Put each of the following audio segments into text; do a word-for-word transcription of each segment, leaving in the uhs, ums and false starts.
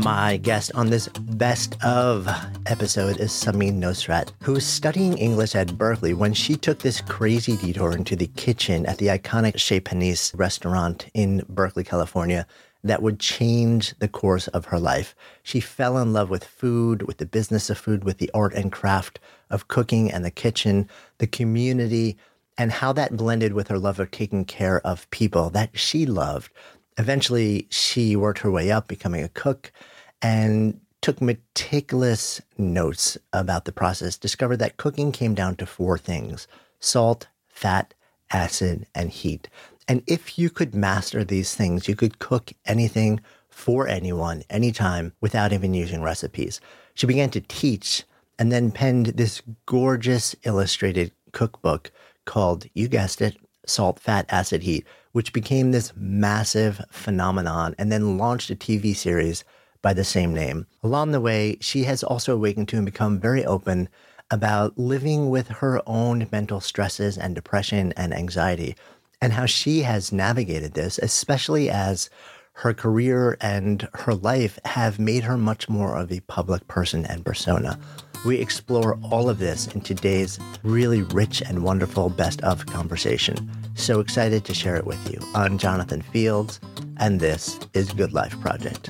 My guest on this best of episode is Samin Nosrat, who was studying English at Berkeley when she took this crazy detour into the kitchen at the iconic Chez Panisse restaurant in Berkeley, California, that would change the course of her life. She fell in love with food, with the business of food, with the art and craft of cooking and the kitchen, the community, and how that blended with her love of taking care of people that she loved. Eventually, she worked her way up, becoming a cook, and took meticulous notes about the process, discovered that cooking came down to four things: salt, fat, acid, and heat. And if you could master these things, you could cook anything for anyone, anytime, without even using recipes. She began to teach and then penned this gorgeous illustrated cookbook called, you guessed it, Salt, Fat, Acid, Heat, which became this massive phenomenon and then launched a T V series by the same name. Along the way, she has also awakened to and become very open about living with her own mental stresses and depression and anxiety, and how she has navigated this, especially as her career and her life have made her much more of a public person and persona. We explore all of this in today's really rich and wonderful best of conversation. So excited to share it with you. I'm Jonathan Fields, and this is Good Life Project.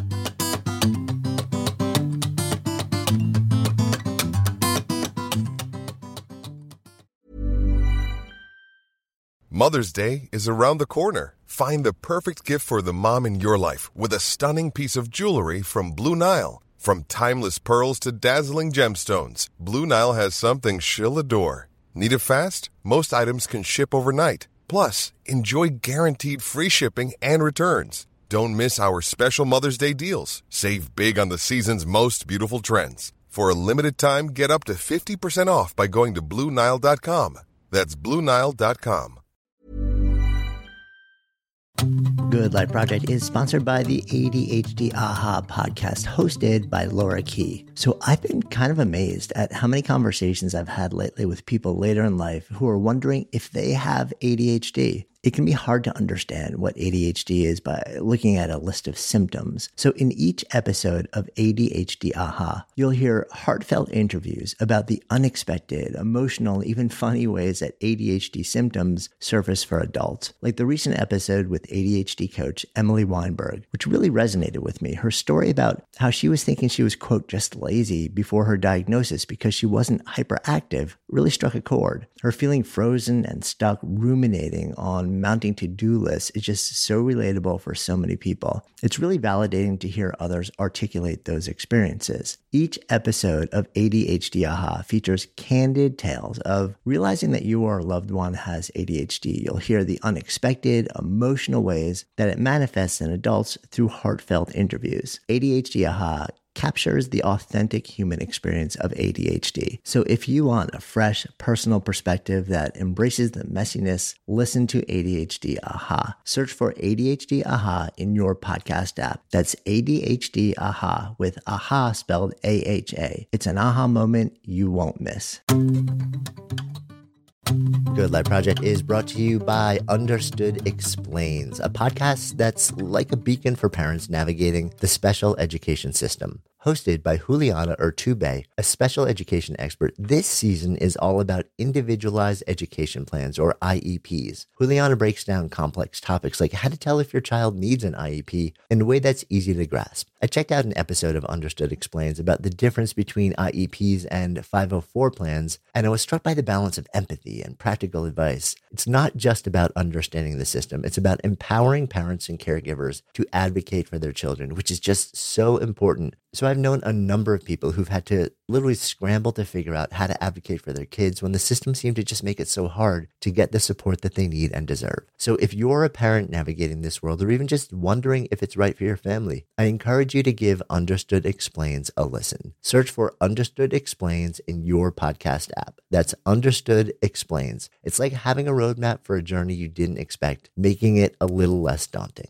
Mother's Day is around the corner. Find the perfect gift for the mom in your life with a stunning piece of jewelry from Blue Nile. From timeless pearls to dazzling gemstones, Blue Nile has something she'll adore. Need it fast? Most items can ship overnight. Plus, enjoy guaranteed free shipping and returns. Don't miss our special Mother's Day deals. Save big on the season's most beautiful trends. For a limited time, get up to fifty percent off by going to Blue Nile dot com. That's Blue Nile dot com. Good Life Project is sponsored by the A D H D Aha podcast, hosted by Laura Key. So I've been kind of amazed at how many conversations I've had lately with people later in life who are wondering if they have A D H D. It can be hard to understand what A D H D is by looking at a list of symptoms. So in each episode of A D H D Aha, you'll hear heartfelt interviews about the unexpected, emotional, even funny ways that A D H D symptoms surface for adults. Like the recent episode with A D H D coach Emily Weinberg, which really resonated with me. Her story about how she was thinking she was, quote, just lazy before her diagnosis because she wasn't hyperactive really struck a chord. Her feeling frozen and stuck ruminating on mounting to-do lists is just so relatable for so many people. It's really validating to hear others articulate those experiences. Each episode of A D H D Aha features candid tales of realizing that you or a loved one has A D H D. You'll hear the unexpected, emotional ways that it manifests in adults through heartfelt interviews. A D H D Aha captures the authentic human experience of A D H D. So if you want a fresh, personal perspective that embraces the messiness, listen to A D H D Aha. Search for A D H D Aha in your podcast app. That's A D H D Aha with Aha spelled A H A. It's an aha moment you won't miss. Good Life Project is brought to you by Understood Explains, a podcast that's like a beacon for parents navigating the special education system. Hosted by Juliana Urtubey, a special education expert, this season is all about individualized education plans, or I E Ps. Juliana breaks down complex topics like how to tell if your child needs an I E P in a way that's easy to grasp. I checked out an episode of Understood Explains about the difference between I E Ps and five oh four plans, and I was struck by the balance of empathy and practical advice. It's not just about understanding the system, it's about empowering parents and caregivers to advocate for their children, which is just so important. So I've known a number of people who've had to literally scramble to figure out how to advocate for their kids when the system seemed to just make it so hard to get the support that they need and deserve. So if you're a parent navigating this world, or even just wondering if it's right for your family, I encourage you to give Understood Explains a listen. Search for Understood Explains in your podcast app. That's Understood Explains. It's like having a roadmap for a journey you didn't expect, making it a little less daunting.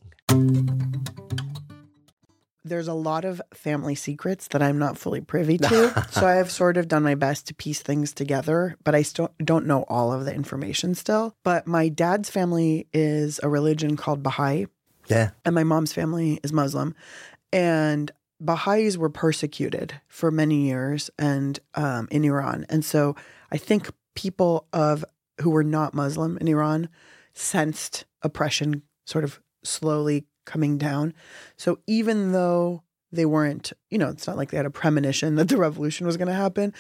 There's a lot of family secrets that I'm not fully privy to. So I have sort of done my best to piece things together, but I still don't know all of the information still. But my dad's family is a religion called Baha'i. Yeah. And my mom's family is Muslim. And Baha'is were persecuted for many years and um, in Iran. And so I think people of who were not Muslim in Iran sensed oppression sort of slowly coming down. So even though they weren't, you know, it's not like they had a premonition that the revolution was going to happen,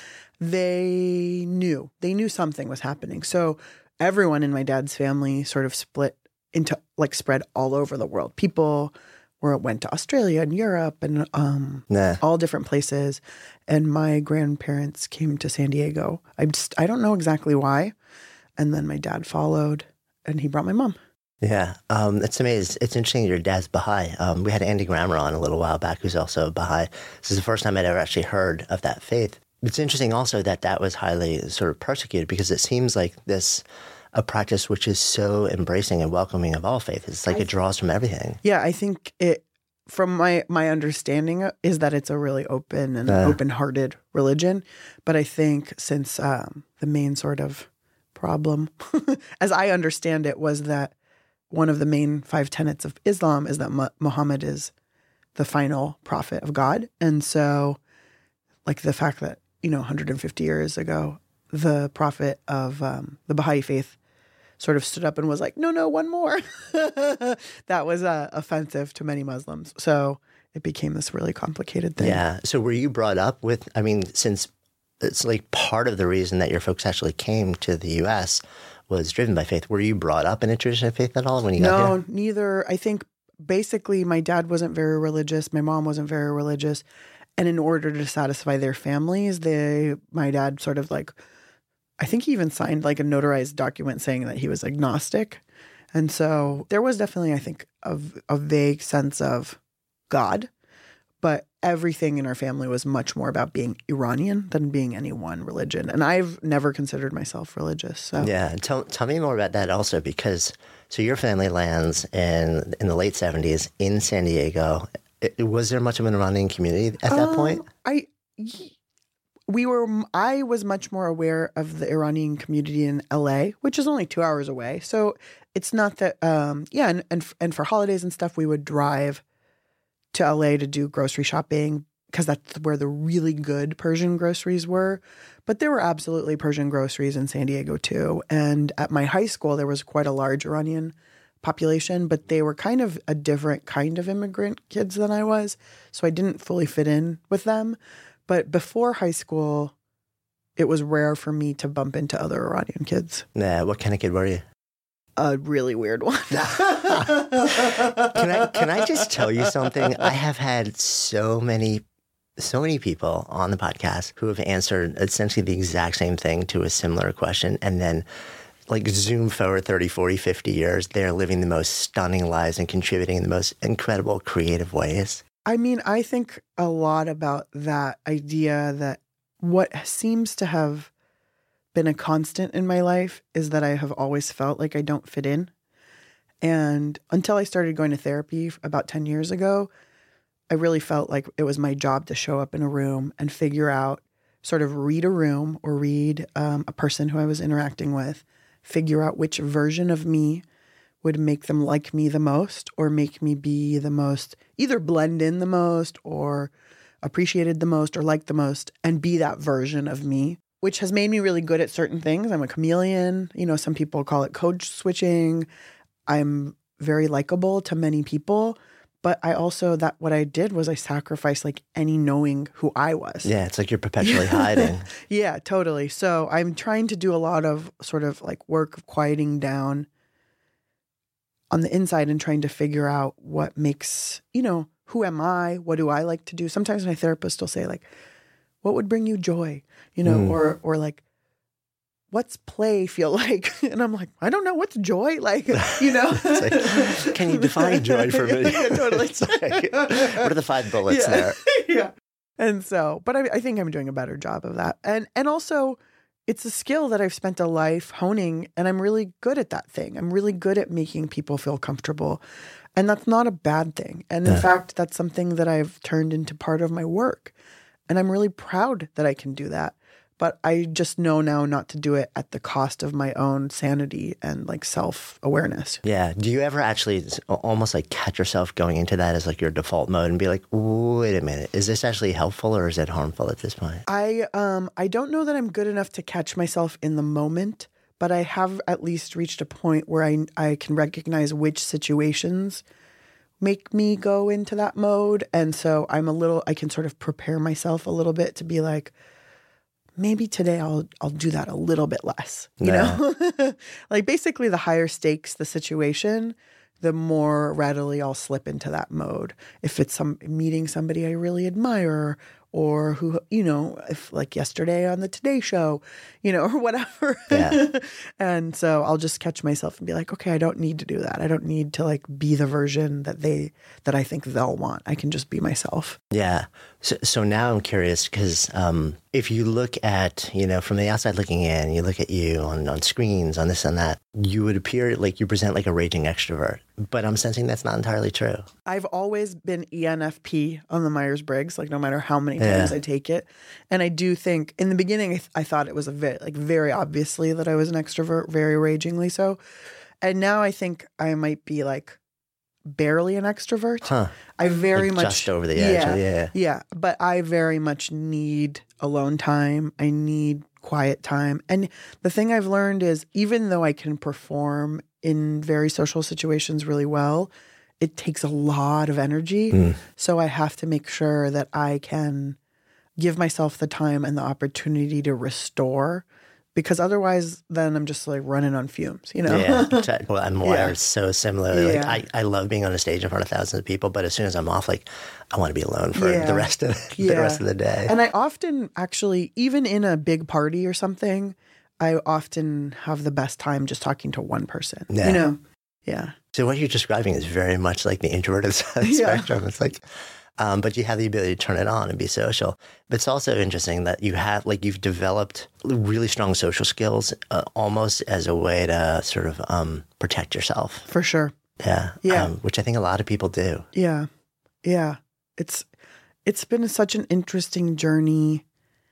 they knew. They knew something was happening. So everyone in my dad's family sort of split into, like, spread all over the world. People were went to Australia and Europe and um, nah. all different places. And my grandparents came to San Diego. I just, I don't know exactly why. And then my dad followed, and he brought my mom. Yeah, um, it's amazing. It's interesting your dad's Baha'i. Um, we had Andy Grammer on a little while back who's also a Baha'i. This is the first time I'd ever actually heard of that faith. It's interesting also that that was highly sort of persecuted because it seems like this, a practice which is so embracing and welcoming of all faiths. It's like it draws from everything. Yeah, I think it, from my, my understanding is that it's a really open and uh, open-hearted religion. But I think since um, the main sort of problem, as I understand it, was that one of the main five tenets of Islam is that Muhammad is the final prophet of God. And so, like, the fact that, you know, one hundred fifty years ago, the prophet of um, the Baha'i faith sort of stood up and was like, no, no, one more. That was uh, offensive to many Muslims. So it became this really complicated thing. Yeah. So were you brought up with, I mean, since it's like part of the reason that your folks actually came to the U S was driven by faith. Were you brought up in a tradition of faith at all when you got here? No, neither. I think basically my dad wasn't very religious. My mom wasn't very religious. And in order to satisfy their families, they, my dad sort of like, I think he even signed like a notarized document saying that he was agnostic. And so there was definitely, I think, a, a vague sense of God. But everything in our family was much more about being Iranian than being any one religion. And I've never considered myself religious. So. Yeah. Tell, tell me more about that also, because so your family lands in, in the late seventies in San Diego. It, was there much of an Iranian community at that um, point? I, we were, I was much more aware of the Iranian community in L A, which is only two hours away. So it's not that, um, yeah. And, and, and for holidays and stuff, we would drive to L A to do grocery shopping because that's where the really good Persian groceries were. But there were absolutely Persian groceries in San Diego too. And at my high school, there was quite a large Iranian population, but they were kind of a different kind of immigrant kids than I was. So I didn't fully fit in with them. But before high school, it was rare for me to bump into other Iranian kids. Yeah, what kind of kid were you? A really weird one. can I can I just tell you something? I have had so many so many people on the podcast who have answered essentially the exact same thing to a similar question, and then like zoom forward thirty, forty, fifty years, they're living the most stunning lives and contributing in the most incredible creative ways. I mean, I think a lot about that idea that what seems to have been a constant in my life is that I have always felt like I don't fit in. And until I started going to therapy about ten years ago, I really felt like it was my job to show up in a room and figure out, sort of read a room or read um, a person who I was interacting with, figure out which version of me would make them like me the most or make me be the most, either blend in the most or appreciated the most or liked the most, and be that version of me, which has made me really good at certain things. I'm a chameleon. You know, some people call it code switching. I'm very likable to many people. But I also, that what I did was I sacrificed like any knowing who I was. Yeah, it's like you're perpetually hiding. Yeah, totally. So I'm trying to do a lot of sort of like work of quieting down on the inside and trying to figure out what makes, you know, who am I? What do I like to do? Sometimes my therapist will say like, what would bring you joy? You know, mm. or or like, what's play feel like? And I'm like, I don't know. What's joy? Like, you know. Like, can you define joy for me? Yeah, totally. Like, what are the five bullets yeah. there? Yeah. And so, but I, I think I'm doing a better job of that. And and also, it's a skill that I've spent a life honing, and I'm really good at that thing. I'm really good at making people feel comfortable. And that's not a bad thing. And in yeah. fact, that's something that I've turned into part of my work. And I'm really proud that I can do that. but I just know now not to do it at the cost of my own sanity and like self-awareness. Yeah. Do you ever actually almost like catch yourself going into that as like your default mode and be like, wait a minute, is this actually helpful or is it harmful at this point? I um I don't know that I'm good enough to catch myself in the moment, but I have at least reached a point where I I can recognize which situations make me go into that mode. And so I'm a little, I can sort of prepare myself a little bit to be like, maybe today I'll I'll do that a little bit less, you Yeah. know? Like basically the higher stakes the situation, the more readily I'll slip into that mode. If it's some meeting somebody I really admire, or who, you know, if like yesterday on the Today Show, you know, or whatever. Yeah. And so I'll just catch myself and be like, okay, I don't need to do that. I don't need to like be the version that they, that I think they'll want. I can just be myself. Yeah. So, so now I'm curious because um, if you look at, you know, from the outside looking in, you look at you on, on screens, on this and that, you would appear like you present like a raging extrovert. But I'm sensing that's not entirely true. I've always been E N F P on the Myers-Briggs, like no matter how many Yeah. times I take it. And I do think in the beginning, I, th- I thought it was a very, like very obviously that I was an extrovert, very ragingly so. And now I think I might be like barely an extrovert. Huh. I very Like much just over the edge, Yeah, yeah. yeah. But I very much need alone time. I need quiet time. And the thing I've learned is even though I can perform in very social situations really well, it takes a lot of energy. Mm. So I have to make sure that I can give myself the time and the opportunity to restore, because otherwise then I'm just like running on fumes, you know? Yeah, exactly. Well, I'm wired Yeah. so similar. Yeah. Like I, I love being on a stage in front of thousands of people, but as soon as I'm off, like I want to be alone for Yeah. the rest of the Yeah. rest of the day. And I often actually, even in a big party or something, I often have the best time just talking to one person. Yeah. You know? Yeah. So what you're describing is very much like the introverted side of the Yeah. spectrum. It's like, um, but you have the ability to turn it on and be social. But it's also interesting that you have, like, you've developed really strong social skills, uh, almost as a way to sort of um, protect yourself. For sure. Yeah, Yeah. Um, which I think a lot of people do. Yeah. Yeah. It's it's been such an interesting journey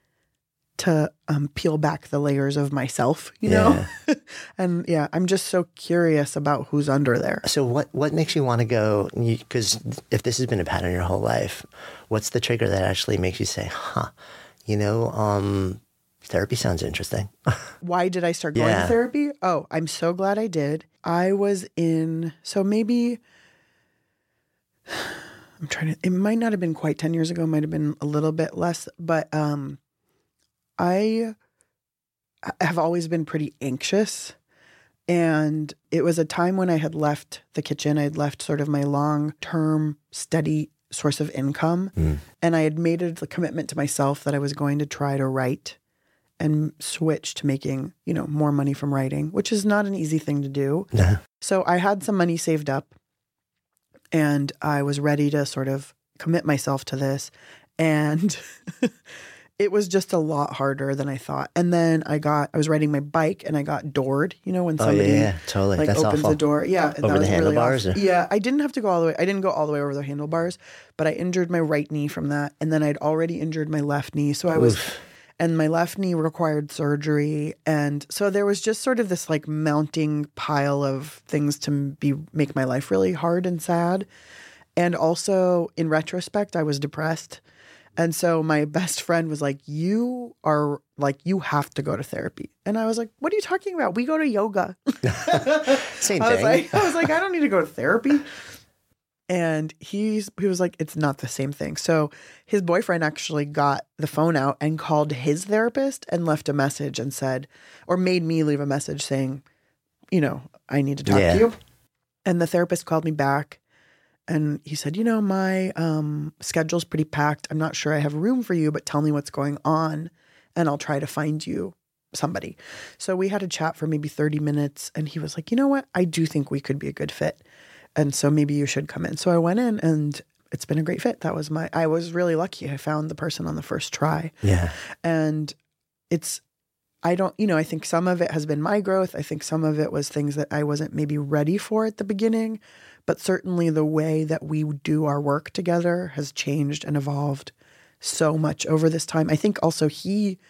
to um, peel back the layers of myself, you know? And yeah, I'm just so curious about who's under there. So what what makes you want to go? Because if this has been a pattern your whole life, what's the trigger that actually makes you say, "Huh, you know, um, therapy sounds interesting"? Why did I start going Yeah. to therapy? Oh, I'm so glad I did. I was in, so maybe, I'm trying to, it might not have been quite ten years ago, it might have been a little bit less, but um, I have always been pretty anxious. And it was a time when I had left the kitchen. I had left sort of my long-term steady source of income. Mm. And I had made a commitment to myself that I was going to try to write and switch to making, you know, more money from writing, which is not an easy thing to do. No. So I had some money saved up and I was ready to sort of commit myself to this. And it was just a lot harder than I thought. And then I got, I was riding my bike and I got doored, you know, when Oh somebody yeah, yeah, totally. like That's opens awful. the door. Yeah. that Over the was really handlebars, awful. or- Yeah. I didn't have to go all the way. I didn't go all the way over the handlebars, but I injured my right knee from that. And then I'd already injured my left knee. So I was, Oof. and my left knee required surgery. And so there was just sort of this like mounting pile of things to be, make my life really hard and sad. And also in retrospect, I was depressed. And so my best friend was like, you are like, you have to go to therapy. And I was like, what are you talking about? We go to yoga. Same I was thing. like, I was like, I don't need to go to therapy. And he's he was like, it's not the same thing. So his boyfriend actually got the phone out and called his therapist and left a message and said, or made me leave a message saying, you know, I need to talk Yeah. to you. And the therapist called me back and he said, you know, my um, schedule's pretty packed. I'm not sure I have room for you, but tell me what's going on and I'll try to find you somebody. So we had a chat for maybe thirty minutes and he was like, you know what? I do think we could be a good fit. And so maybe you should come in. So I went in and it's been a great fit. That was my, I was really lucky. I found the person on the first try. Yeah. And it's, I don't, you know, I think some of it has been my growth. I think some of it was things that I wasn't maybe ready for at the beginning, but certainly the way that we do our work together has changed and evolved so much over this time. I think also he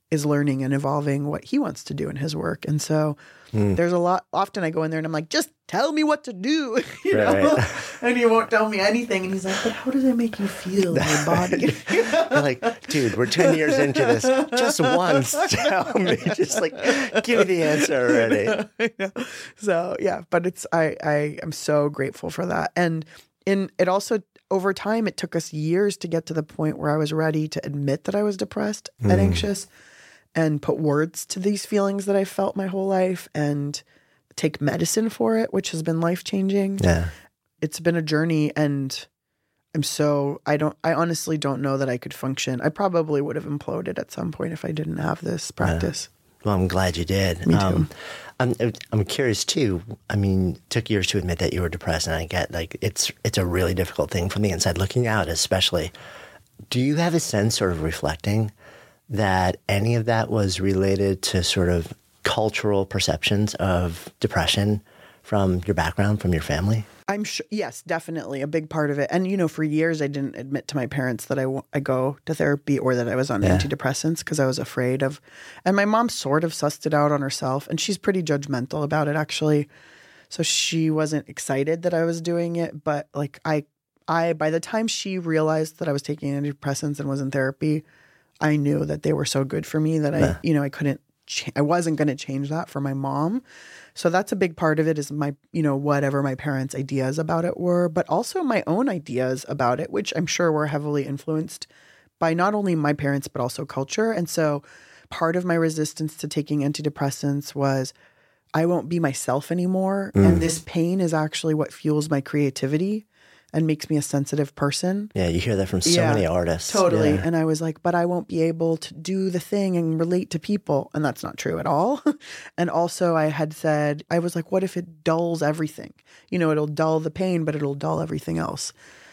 is learning and evolving what he wants to do in his work. And so mm. there's a lot, often I go in there and I'm like, just tell me what to do, you right. know, and he won't tell me anything. And he's like, but how does it make you feel in your body? You're like, dude, we're ten years into this. Just once tell me, just like, give me the answer already. So yeah, but it's, I, I am so grateful for that. And in it also, over time, it took us years to get to the point where I was ready to admit that I was depressed mm. and anxious and put words to these feelings that I felt my whole life and take medicine for it, which has been life-changing. Yeah. It's been a journey, and I'm so, I don't, I honestly don't know that I could function. I probably would have imploded at some point if I didn't have this practice. Yeah. Well, I'm glad you did. Me too. Um, I'm, I'm curious too. I mean, it took years to admit that you were depressed, and I get like it's it's a really difficult thing from the inside looking out, especially. Do you have a sense, sort of reflecting, that any of that was related to sort of cultural perceptions of depression from your background, from your family? I'm sure, yes, definitely a big part of it. And, you know, for years, I didn't admit to my parents that I, w- I go to therapy or that I was on yeah. antidepressants because I was afraid of, and my mom sort of sussed it out on herself, and she's pretty judgmental about it, actually. So she wasn't excited that I was doing it, but like I, I, by the time she realized that I was taking antidepressants and was in therapy, I knew that they were so good for me that I, yeah. you know, I couldn't, ch- I wasn't going to change that for my mom. So that's a big part of it, is my, you know, whatever my parents' ideas about it were, but also my own ideas about it, which I'm sure were heavily influenced by not only my parents, but also culture. And so part of my resistance to taking antidepressants was I won't be myself anymore. Mm. And this pain is actually what fuels my creativity and makes me a sensitive person. Yeah, you hear that from so yeah, many artists. Totally. Yeah. And I was like, but I won't be able to do the thing and relate to people. And that's not true at all. And also I had said, I was like, what if it dulls everything? You know, it'll dull the pain, but it'll dull everything else.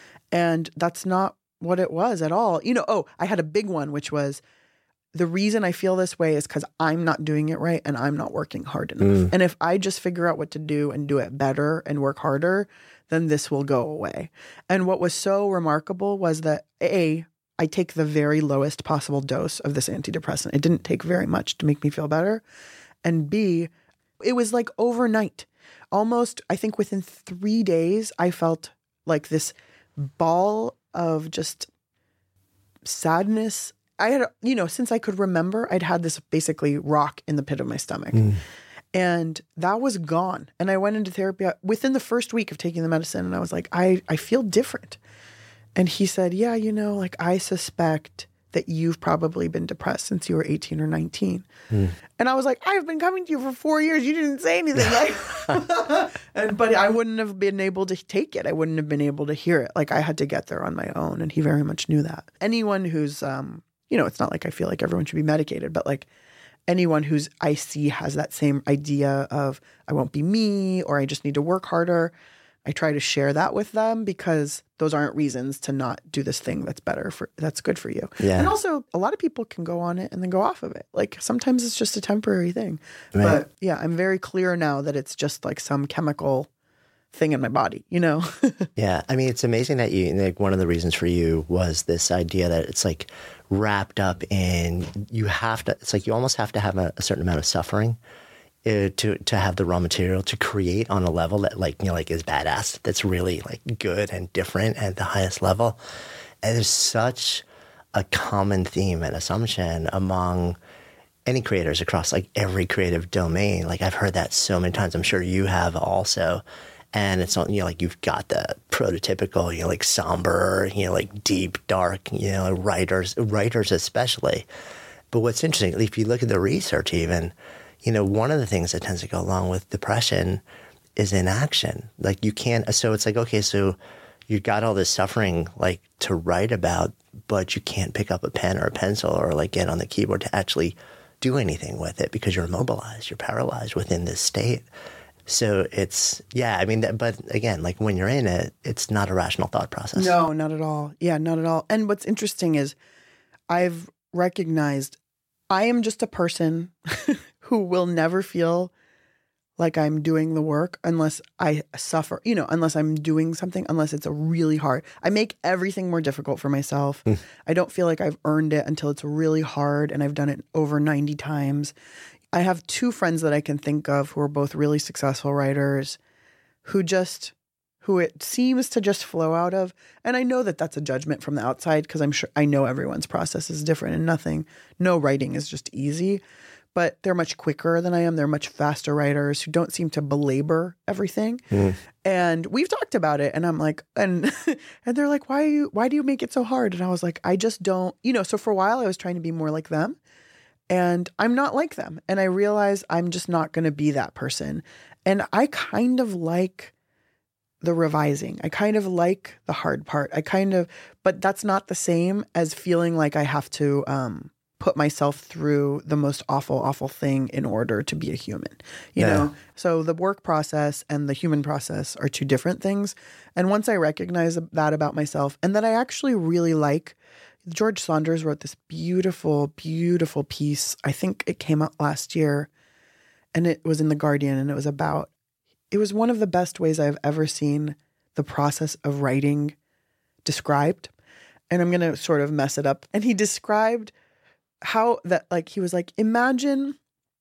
And that's not what it was at all. You know, oh, I had a big one, which was, the reason I feel this way is because I'm not doing it right and I'm not working hard enough. Mm. And if I just figure out what to do and do it better and work harder, then this will go away. And what was so remarkable was that, A, I take the very lowest possible dose of this antidepressant. It didn't take very much to make me feel better. And B, it was like overnight. Almost, I think within three days, I felt like this ball of just sadness. I had, you know, since I could remember, I'd had this basically rock in the pit of my stomach. Mm. And that was gone. And I went into therapy within the first week of taking the medicine. And I was like, I, I feel different. And he said, yeah, you know, like I suspect that you've probably been depressed since you were eighteen or nineteen. Mm. And I was like, I've been coming to you for four years. You didn't say anything. Like, and, but I wouldn't have been able to take it. I wouldn't have been able to hear it. Like I had to get there on my own. And he very much knew that. Anyone who's, um, you know, it's not like I feel like everyone should be medicated, but like anyone who's I see has that same idea of I won't be me or I just need to work harder. I try to share that with them because those aren't reasons to not do this thing that's better for, that's good for you. Yeah. And also a lot of people can go on it and then go off of it. Like sometimes it's just a temporary thing. Right. But yeah, I'm very clear now that it's just like some chemical thing in my body, you know? Yeah. I mean, it's amazing that you, like one of the reasons for you was this idea that it's like wrapped up in, you have to, it's like you almost have to have a, a certain amount of suffering uh, to to have the raw material to create on a level that like, you know, like is badass, that's really like good and different at the highest level. And there's such a common theme and assumption among any creators across like every creative domain. Like I've heard that so many times. I'm sure you have also. And it's not, you know, like you've got the prototypical, you know, like somber, you know, like deep, dark, you know, writers, writers especially. But what's interesting, if you look at the research even, you know, one of the things that tends to go along with depression is inaction. Like you can't, so it's like, okay, so you've got all this suffering like to write about, but you can't pick up a pen or a pencil or like get on the keyboard to actually do anything with it because you're immobilized, you're paralyzed within this state. So it's, yeah, I mean, that, but again, like when you're in it, it's not a rational thought process. No, not at all. Yeah, not at all. And what's interesting is I've recognized I am just a person who will never feel like I'm doing the work unless I suffer, you know, unless I'm doing something, unless it's a really hard. I make everything more difficult for myself. Mm. I don't feel like I've earned it until it's really hard and I've done it over ninety times. I have two friends that I can think of who are both really successful writers who just, who it seems to just flow out of. And I know that that's a judgment from the outside because I'm sure I know everyone's process is different and nothing, no writing is just easy. But they're much quicker than I am. They're much faster writers who don't seem to belabor everything. Mm. And we've talked about it. And I'm like, and and they're like, why are you, why do you make it so hard? And I was like, I just don't, you know, so for a while I was trying to be more like them. And I'm not like them. And I realized I'm just not going to be that person. And I kind of like the revising. I kind of like the hard part. I kind of, but that's not the same as feeling like I have to, um, put myself through the most awful, awful thing in order to be a human, you yeah. know? So the work process and the human process are two different things. And once I recognize that about myself and that I actually really like, George Saunders wrote this beautiful, beautiful piece. I think it came out last year and it was in The Guardian and it was about, it was one of the best ways I've ever seen the process of writing described. And I'm going to sort of mess it up. And he described how that, like, he was like, imagine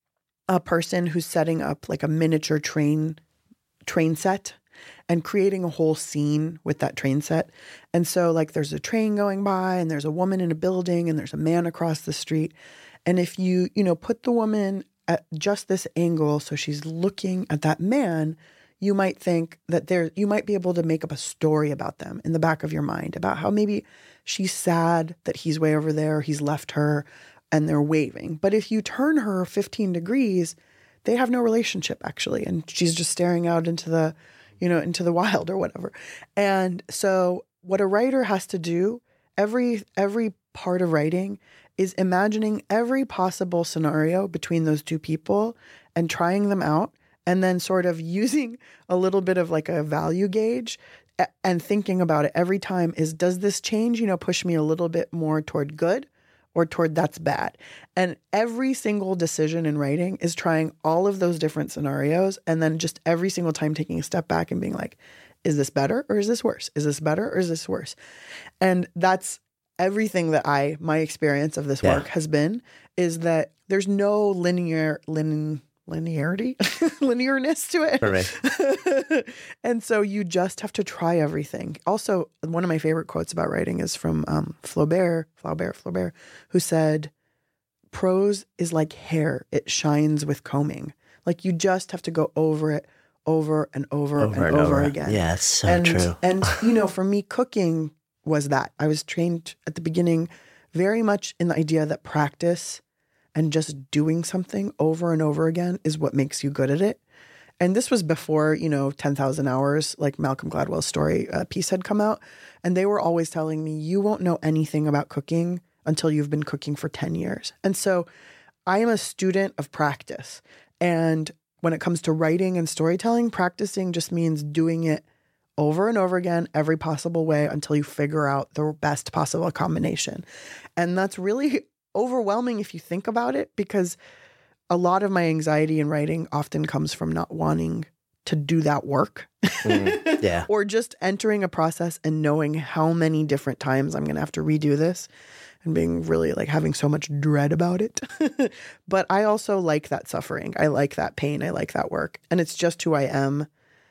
a person who's setting up like a miniature train, train set and creating a whole scene with that train set. And so like there's a train going by and there's a woman in a building and there's a man across the street. And if you, you know, put the woman at just this angle, so she's looking at that man, you might think that there, you might be able to make up a story about them in the back of your mind about how maybe she's sad that he's way over there, he's left her, and they're waving. But if you turn her fifteen degrees, they have no relationship actually. And she's just staring out into the, you know, into the wild or whatever. And so what a writer has to do, every, every part of writing is imagining every possible scenario between those two people and trying them out. And then sort of using a little bit of like a value gauge and thinking about it every time is, does this change, you know, push me a little bit more toward good or toward that's bad? And every single decision in writing is trying all of those different scenarios. And then just every single time taking a step back and being like, is this better or is this worse? Is this better or is this worse? And that's everything that I, my experience of this yeah. work has been, is that there's no linear, linear, linearity, linearness to it. Right. And so you just have to try everything. Also, one of my favorite quotes about writing is from um, Flaubert, Flaubert, Flaubert, who said, prose is like hair. It shines with combing. Like you just have to go over it over and over, over and, and over, over again. Yeah, it's so and, true. And, you know, for me, cooking was that. I was trained at the beginning very much in the idea that practice and just doing something over and over again is what makes you good at it. And this was before, you know, ten thousand hours, like Malcolm Gladwell's story uh, piece had come out. And they were always telling me, you won't know anything about cooking until you've been cooking for ten years. And so I am a student of practice. And when it comes to writing and storytelling, practicing just means doing it over and over again, every possible way until you figure out the best possible combination. And that's really overwhelming if you think about it, because a lot of my anxiety in writing often comes from not wanting to do that work. Mm, yeah. Or just entering a process and knowing how many different times I'm going to have to redo this and being really like having so much dread about it. But I also like that suffering. I like that pain. I like that work. And it's just who I am.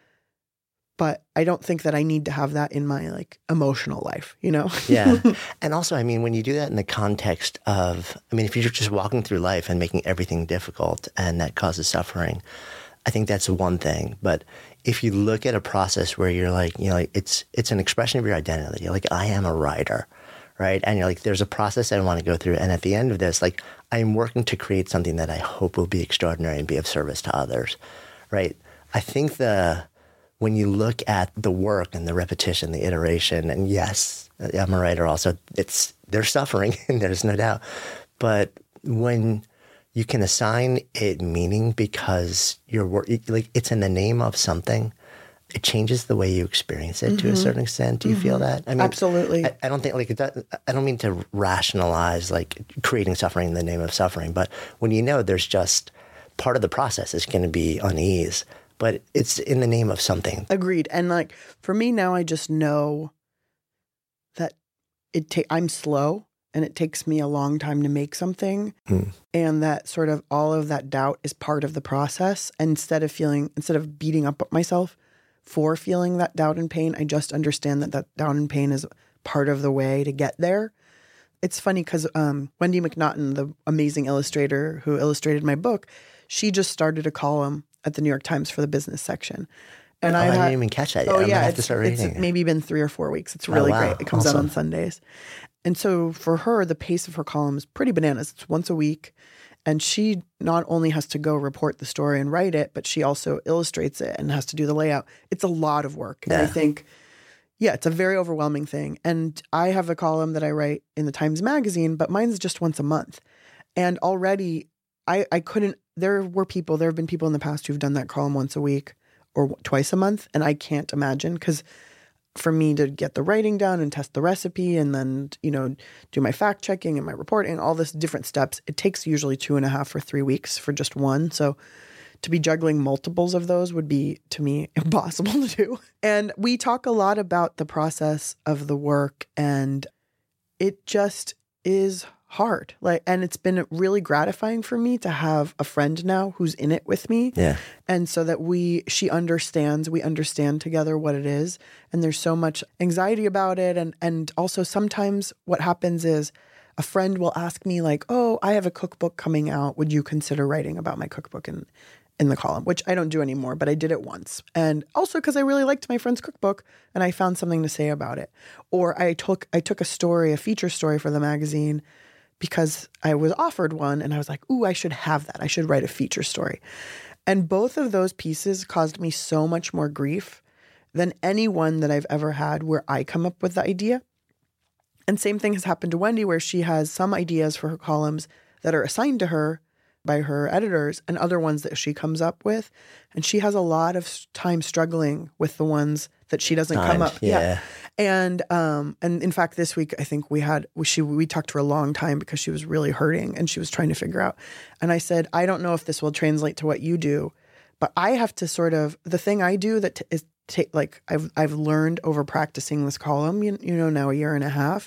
But I don't think that I need to have that in my like emotional life, you know? Yeah. And also, I mean, when you do that in the context of, I mean, if you're just walking through life and making everything difficult and that causes suffering, I think that's one thing. But if you look at a process where you're like, you know, like it's it's an expression of your identity. You're like, I am a writer, right? And you're like, there's a process I want to go through. And at the end of this, like, I'm working to create something that I hope will be extraordinary and be of service to others, right? I think the... when you look at the work and the repetition, the iteration, and yes, I'm a writer also, it's there's suffering, and there's no doubt. But when you can assign it meaning because your work, like it's in the name of something, it changes the way you experience it mm-hmm. to a certain extent. Do you mm-hmm. feel that? I mean, absolutely. I, I don't think like it does, I don't mean to rationalize like creating suffering in the name of suffering, but when you know there's just part of the process is going to be unease, but it's in the name of something. Agreed. And like for me now, I just know that it ta- I'm slow and it takes me a long time to make something. Hmm. And that sort of all of that doubt is part of the process. And instead of feeling, instead of beating up myself for feeling that doubt and pain, I just understand that that doubt and pain is part of the way to get there. It's funny because um, Wendy McNaughton, the amazing illustrator who illustrated my book, she just started a column at the New York Times for the business section. And oh, I, I had, didn't even catch that yet. Oh, I'm yeah. have It's, to start reading it's it. maybe been three or four weeks. It's really oh, wow. great. It comes awesome. out on Sundays. And so for her, the pace of her column is pretty bananas. It's once a week. And she not only has to go report the story and write it, but she also illustrates it and has to do the layout. It's a lot of work. Yeah. And I think, yeah, it's a very overwhelming thing. And I have a column that I write in the Times Magazine, but mine's just once a month. And already I, I couldn't, there were people, there have been people in the past who've done that column once a week or twice a month. And I can't imagine because for me to get the writing done and test the recipe and then, you know, do my fact checking and my reporting, all this different steps, it takes usually two and a half or three weeks for just one. So to be juggling multiples of those would be, to me, impossible to do. And we talk a lot about the process of the work, and it just is hard. Like, and it's been really gratifying for me to have a friend now who's in it with me. Yeah. And so that we, she understands, we understand together what it is. And there's so much anxiety about it. And, and also sometimes what happens is a friend will ask me like, oh, I have a cookbook coming out. Would you consider writing about my cookbook in, in the column? Which I don't do anymore, but I did it once. And also because I really liked my friend's cookbook and I found something to say about it. Or I took, I took a story, a feature story for the magazine because I was offered one and I was like, ooh, I should have that. I should write a feature story. And both of those pieces caused me so much more grief than any one that I've ever had where I come up with the idea. And same thing has happened to Wendy, where she has some ideas for her columns that are assigned to her by her editors and other ones that she comes up with. And she has a lot of time struggling with the ones that she doesn't Time, come up. yeah. yeah. And um, and in fact, this week, I think we had, she we talked to her a long time because she was really hurting and she was trying to figure out. And I said, I don't know if this will translate to what you do, but I have to sort of, the thing I do that t- is t- like I've I've learned over practicing this column, you, you know, now a year and a half,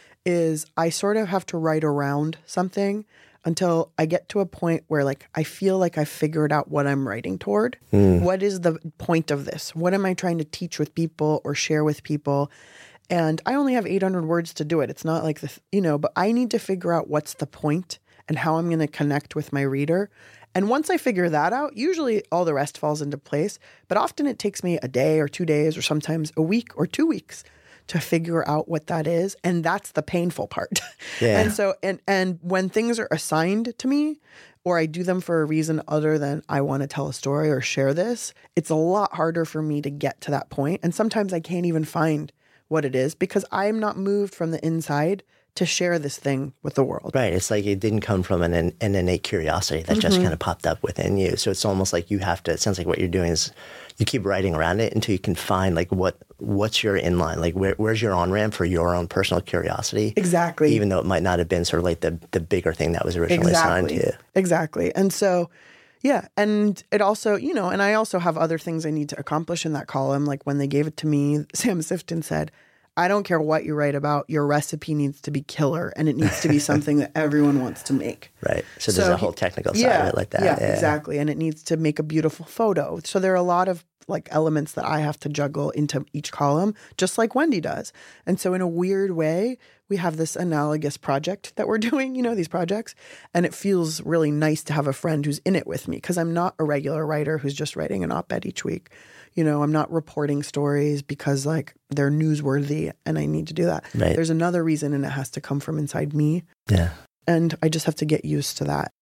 is I sort of have to write around something until I get to a point where like I feel like I've figured out what I'm writing toward. Mm. What is the point of this? What am I trying to teach with people or share with people? And I only have eight hundred words to do it. It's not like this, you know, but I need to figure out what's the point and how I'm going to connect with my reader. And once I figure that out, usually all the rest falls into place. But often it takes me a day or two days or sometimes a week or two weeks to figure out what that is. And that's the painful part. Yeah. And so, and, and when things are assigned to me, or I do them for a reason other than I want to tell a story or share this, it's a lot harder for me to get to that point. And sometimes I can't even find what it is because I'm not moved from the inside to share this thing with the world. Right. It's like it didn't come from an, an innate curiosity that mm-hmm. just kind of popped up within you. So it's almost like you have to, it sounds like what you're doing is you keep writing around it until you can find like what what's your inline, like where, where's your on-ramp for your own personal curiosity. Exactly. Even though it might not have been sort of like the, the bigger thing that was originally exactly. assigned to you. Exactly. And so, yeah. And it also, you know, and I also have other things I need to accomplish in that column. Like when they gave it to me, Sam Sifton said, I don't care what you write about, your recipe needs to be killer and it needs to be something that everyone wants to make. Right. So there's so a whole technical side yeah, of it like that. Yeah, yeah, exactly. And it needs to make a beautiful photo. So there are a lot of like elements that I have to juggle into each column, just like Wendy does. And so in a weird way, we have this analogous project that we're doing, you know, these projects. And it feels really nice to have a friend who's in it with me because I'm not a regular writer who's just writing an op-ed each week. You know, I'm not reporting stories because like they're newsworthy and I need to do that. Right. There's another reason and it has to come from inside me. Yeah. And I just have to get used to that.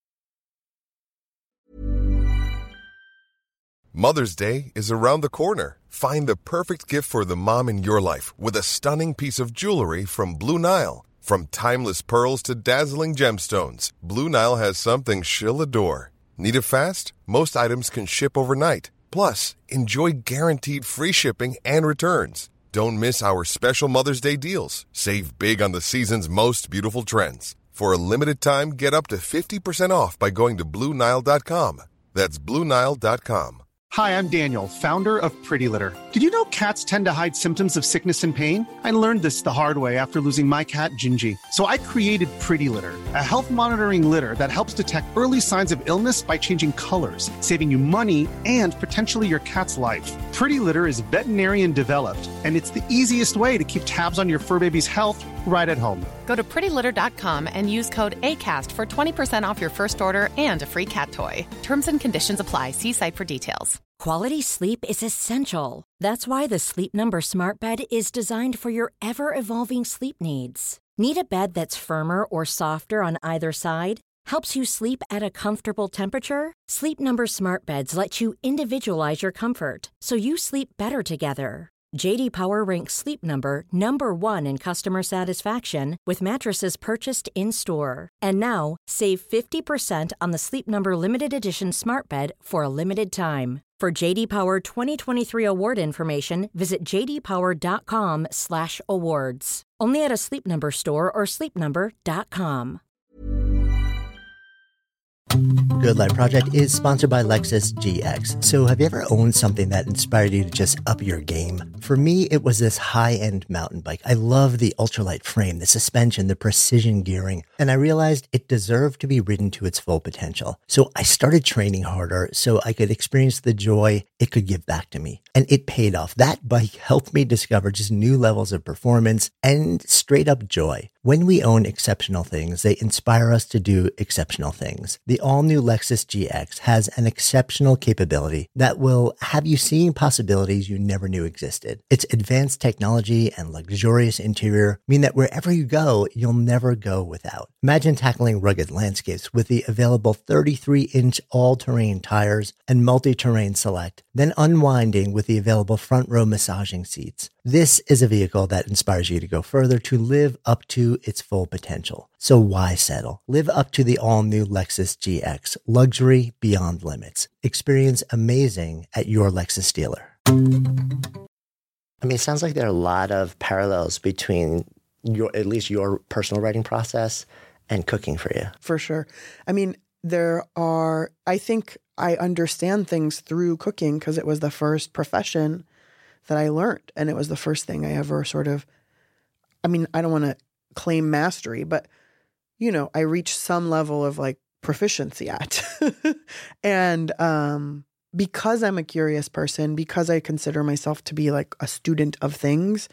Mother's Day is around the corner. Find the perfect gift for the mom in your life with a stunning piece of jewelry from Blue Nile. From timeless pearls to dazzling gemstones, Blue Nile has something she'll adore. Need it fast? Most items can ship overnight. Plus, enjoy guaranteed free shipping and returns. Don't miss our special Mother's Day deals. Save big on the season's most beautiful trends. For a limited time, get up to fifty percent off by going to Blue Nile dot com. That's Blue Nile dot com. Hi, I'm Daniel, founder of Pretty Litter. Did you know cats tend to hide symptoms of sickness and pain? I learned this the hard way after losing my cat, Gingy. So I created Pretty Litter, a health monitoring litter that helps detect early signs of illness by changing colors, saving you money and potentially your cat's life. Pretty Litter is veterinarian developed, and it's the easiest way to keep tabs on your fur baby's health right at home. Go to pretty litter dot com and use code ACAST for twenty percent off your first order and a free cat toy. Terms and conditions apply. See site for details. Quality sleep is essential. That's why the Sleep Number Smart Bed is designed for your ever-evolving sleep needs. Need a bed that's firmer or softer on either side? Helps you sleep at a comfortable temperature? Sleep Number Smart Beds let you individualize your comfort so you sleep better together. J D Power ranks Sleep Number number one in customer satisfaction with mattresses purchased in-store. And now, save fifty percent on the Sleep Number Limited Edition Smart Bed for a limited time. For J D Power twenty twenty-three award information, visit j d power dot com slash awards. Only at a Sleep Number store or sleep number dot com. Good Life Project is sponsored by Lexus G X. So have you ever owned something that inspired you to just up your game? For me, it was this high-end mountain bike. I love the ultralight frame, the suspension, the precision gearing, and I realized it deserved to be ridden to its full potential. So I started training harder so I could experience the joy it could give back to me. And it paid off. That bike helped me discover just new levels of performance and straight up joy. When we own exceptional things, they inspire us to do exceptional things. The all-new Lexus G X has an exceptional capability that will have you seeing possibilities you never knew existed. Its advanced technology and luxurious interior mean that wherever you go, you'll never go without. Imagine tackling rugged landscapes with the available thirty-three inch all-terrain tires and multi-terrain select, then unwinding with the available front row massaging seats. This is a vehicle that inspires you to go further, to live up to its full potential. So why settle? Live up to the all-new Lexus G X, luxury beyond limits. Experience amazing at your Lexus dealer. I mean, it sounds like there are a lot of parallels between your, at least your personal writing process and cooking for you. For sure. I mean, there are, I think I understand things through cooking because it was the first profession that I learned. And it was the first thing I ever sort of, I mean, I don't want to claim mastery, but, you know, I reached some level of like proficiency at. and um, because I'm a curious person, because I consider myself to be like a student of things,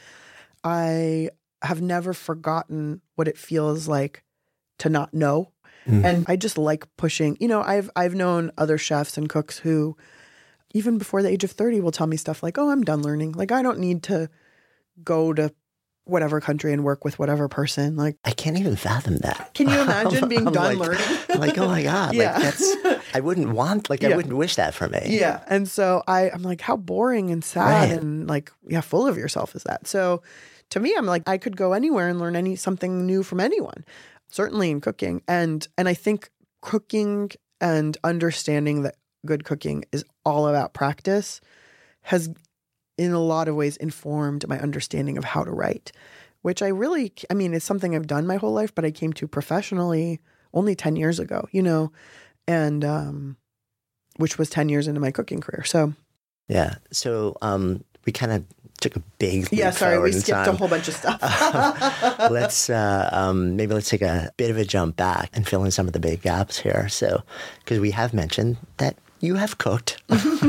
I have never forgotten what it feels like to not know. Mm. And I just like pushing, you know, I've, I've known other chefs and cooks who, even before the age of thirty, will tell me stuff like, oh, I'm done learning. Like, I don't need to go to whatever country and work with whatever person. Like, I can't even fathom that. Can you imagine being I'm done like, learning? Like, oh my God. Yeah. Like, that's, I wouldn't want, like, Yeah. I wouldn't wish that for me. Yeah. And so I, I'm like, how boring and sad Right. and like, yeah, full of yourself is that? So to me, I'm like, I could go anywhere and learn any something new from anyone, certainly in cooking. And, and I think cooking and understanding that good cooking is all about practice has in a lot of ways informed my understanding of how to write, which I really, I mean, it's something I've done my whole life, but I came to professionally only ten years ago, you know, and um, which was ten years into my cooking career. So, Yeah. So um, we kind of took a big leap yeah, sorry, forward we in skipped time. a whole bunch of stuff. Uh, let's uh, um, maybe let's take a bit of a jump back and fill in some of the big gaps here. So, because we have mentioned that you have cooked,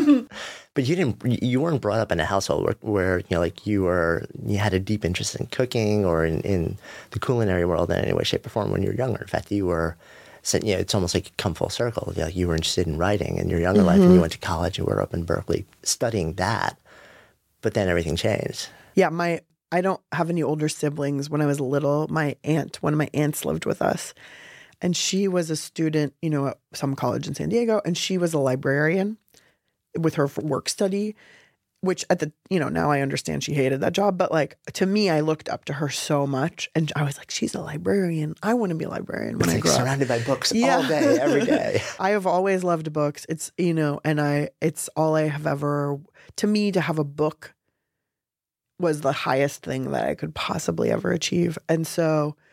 but you didn't. You weren't brought up in a household where, where you know, like you were. You had a deep interest in cooking or in, in the culinary world in any way, shape, or form when you were younger. In fact, you were. So, you know, it's almost like come full circle. Like you were interested in writing in your younger mm-hmm. life, and you went to college and were up in Berkeley studying that. But then everything changed. Yeah, my I don't have any older siblings. When I was little, my aunt, one of my aunts lived with us. And she was a student, you know, at some college in San Diego. And she was a librarian with her work study, which at the, you know, now I understand she hated that job. But like, to me, I looked up to her so much. And I was like, she's a librarian. I want to be a librarian when it's I like grow surrounded up. by books Yeah. all day, every day. I have always loved books. It's, you know, and I, it's all I have ever, to me, to have a book was the highest thing that I could possibly ever achieve. And so,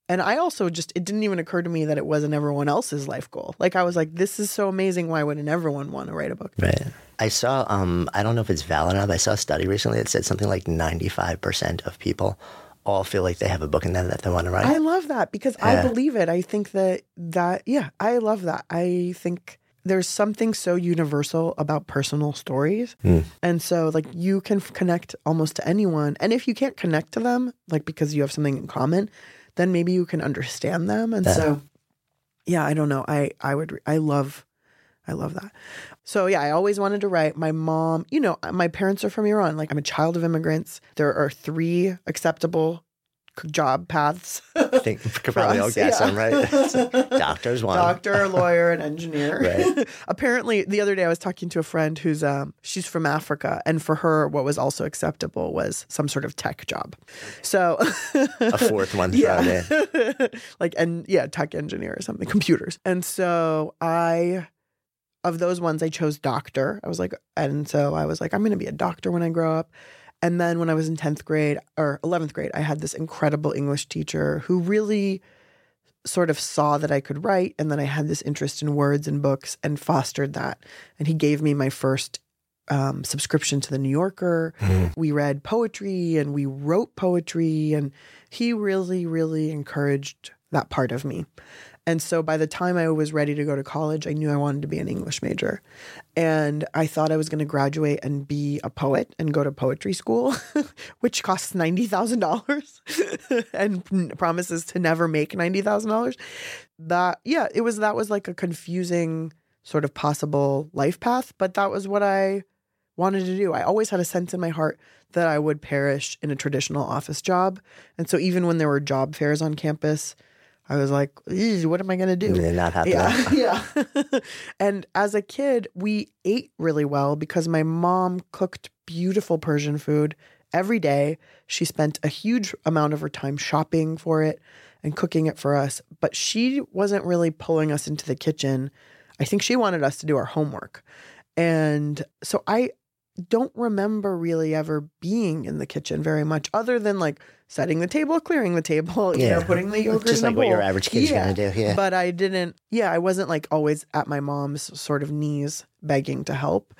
And I also just, it didn't even occur to me that it wasn't everyone else's life goal. Like I was like, this is so amazing. Why wouldn't everyone want to write a book? Right. I saw, um, I don't know if it's valid or not, but I saw a study recently that said something like ninety-five percent of people all feel like they have a book in them that they want to write. I love that because yeah. I believe it. I think that, that, yeah, I love that. I think there's something so universal about personal stories. Mm. And so like you can f- connect almost to anyone. And if you can't connect to them, like because you have something in common, then maybe you can understand them. And yeah. so, yeah, I don't know. I, I would, I love, I love that. So yeah, I always wanted to write. My mom, you know, my parents are from Iran. Like I'm a child of immigrants. There are three acceptable job paths. I think we could probably all guess yeah. them, right? Doctor's one. Doctor, lawyer, and engineer. Right. Apparently, the other day I was talking to a friend who's, um, she's from Africa. And for her, what was also acceptable was some sort of tech job. So. A fourth one yeah. Friday. Like, and yeah, tech engineer or something, computers. And so I, of those ones, I chose doctor. I was like, and so I was like, I'm going to be a doctor when I grow up. And then when I was in tenth grade or eleventh grade, I had this incredible English teacher who really sort of saw that I could write. And then I had this interest in words and books and fostered that. And he gave me my first um, subscription to the New Yorker. Mm. We read poetry and we wrote poetry. And he really, really encouraged that part of me. And so by the time I was ready to go to college, I knew I wanted to be an English major. And I thought I was going to graduate and be a poet and go to poetry school, which costs ninety thousand dollars and promises to never make ninety thousand dollars. That, yeah, it was, that was like a confusing sort of possible life path, but that was what I wanted to do. I always had a sense in my heart that I would perish in a traditional office job. And so even when there were job fairs on campus, I was like, what am I going to do? They're not happening. Yeah. yeah. And as a kid, we ate really well because my mom cooked beautiful Persian food every day. She spent a huge amount of her time shopping for it and cooking it for us. But she wasn't really pulling us into the kitchen. I think she wanted us to do our homework. And so I don't remember really ever being in the kitchen very much other than like setting the table, clearing the table, you yeah. know, putting the yogurt Just in like the what bowl. your average kid's yeah. going to do. Yeah. But I didn't, yeah, I wasn't like always at my mom's sort of knees begging to help.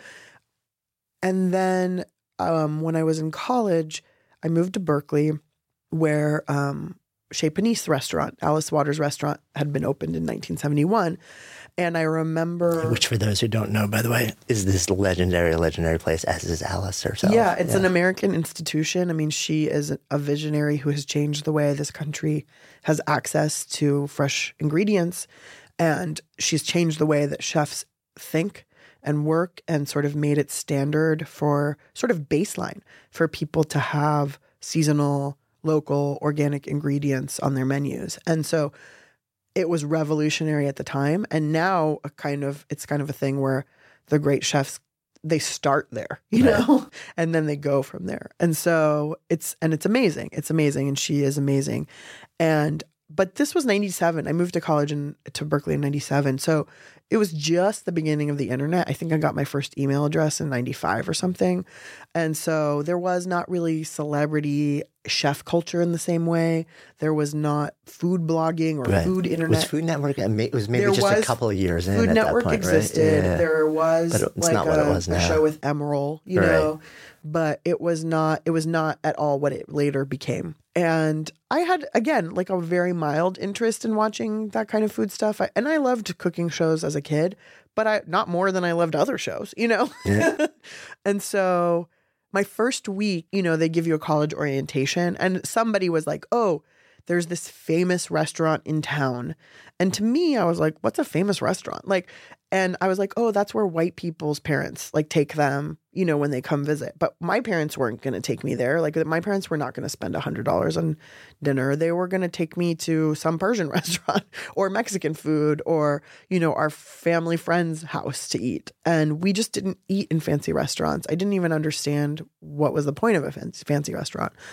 And then um, when I was in college, I moved to Berkeley where um, Chez Panisse restaurant, Alice Waters restaurant, had been opened in nineteen seventy-one. And I remember... Which, for those who don't know, by the way, is this legendary, legendary place, as is Alice herself. Yeah, it's yeah. an American institution. I mean, she is a visionary who has changed the way this country has access to fresh ingredients. And she's changed the way that chefs think and work and sort of made it standard for sort of baseline for people to have seasonal, local, organic ingredients on their menus. And so it was revolutionary at the time. And now a kind of, it's kind of a thing where the great chefs, they start there, you right. know, and then they go from there. And so it's, and it's amazing. It's amazing. And she is amazing. And, but this was ninety-seven. I moved to college in, to Berkeley in ninety-seven. So it was just the beginning of the internet. I think I got my first email address in ninety-five or something. And so there was not really celebrity chef culture in the same way. There was not food blogging or right. food internet. Was Food Network, it was maybe there just was, a couple of years in Food at Network that point, existed. Right? Yeah. There was but it's like not what a, it was now. a show with Emerald, you right. know, but it was not, it was not at all what it later became. And I had, again, like a very mild interest in watching that kind of food stuff. I, and I loved cooking shows as a kid, but I not more than I loved other shows, you know? Yeah. And so my first week, you know, they give you a college orientation and somebody was like, oh, there's this famous restaurant in town. And to me, I was like, what's a famous restaurant? Like, and I was like, oh, that's where white people's parents like take them, you know, when they come visit. But my parents weren't going to take me there. Like my parents were not going to spend a hundred dollars on dinner. They were going to take me to some Persian restaurant or Mexican food or, you know, our family friend's house to eat. And we just didn't eat in fancy restaurants. I didn't even understand what was the point of a fancy, fancy restaurant.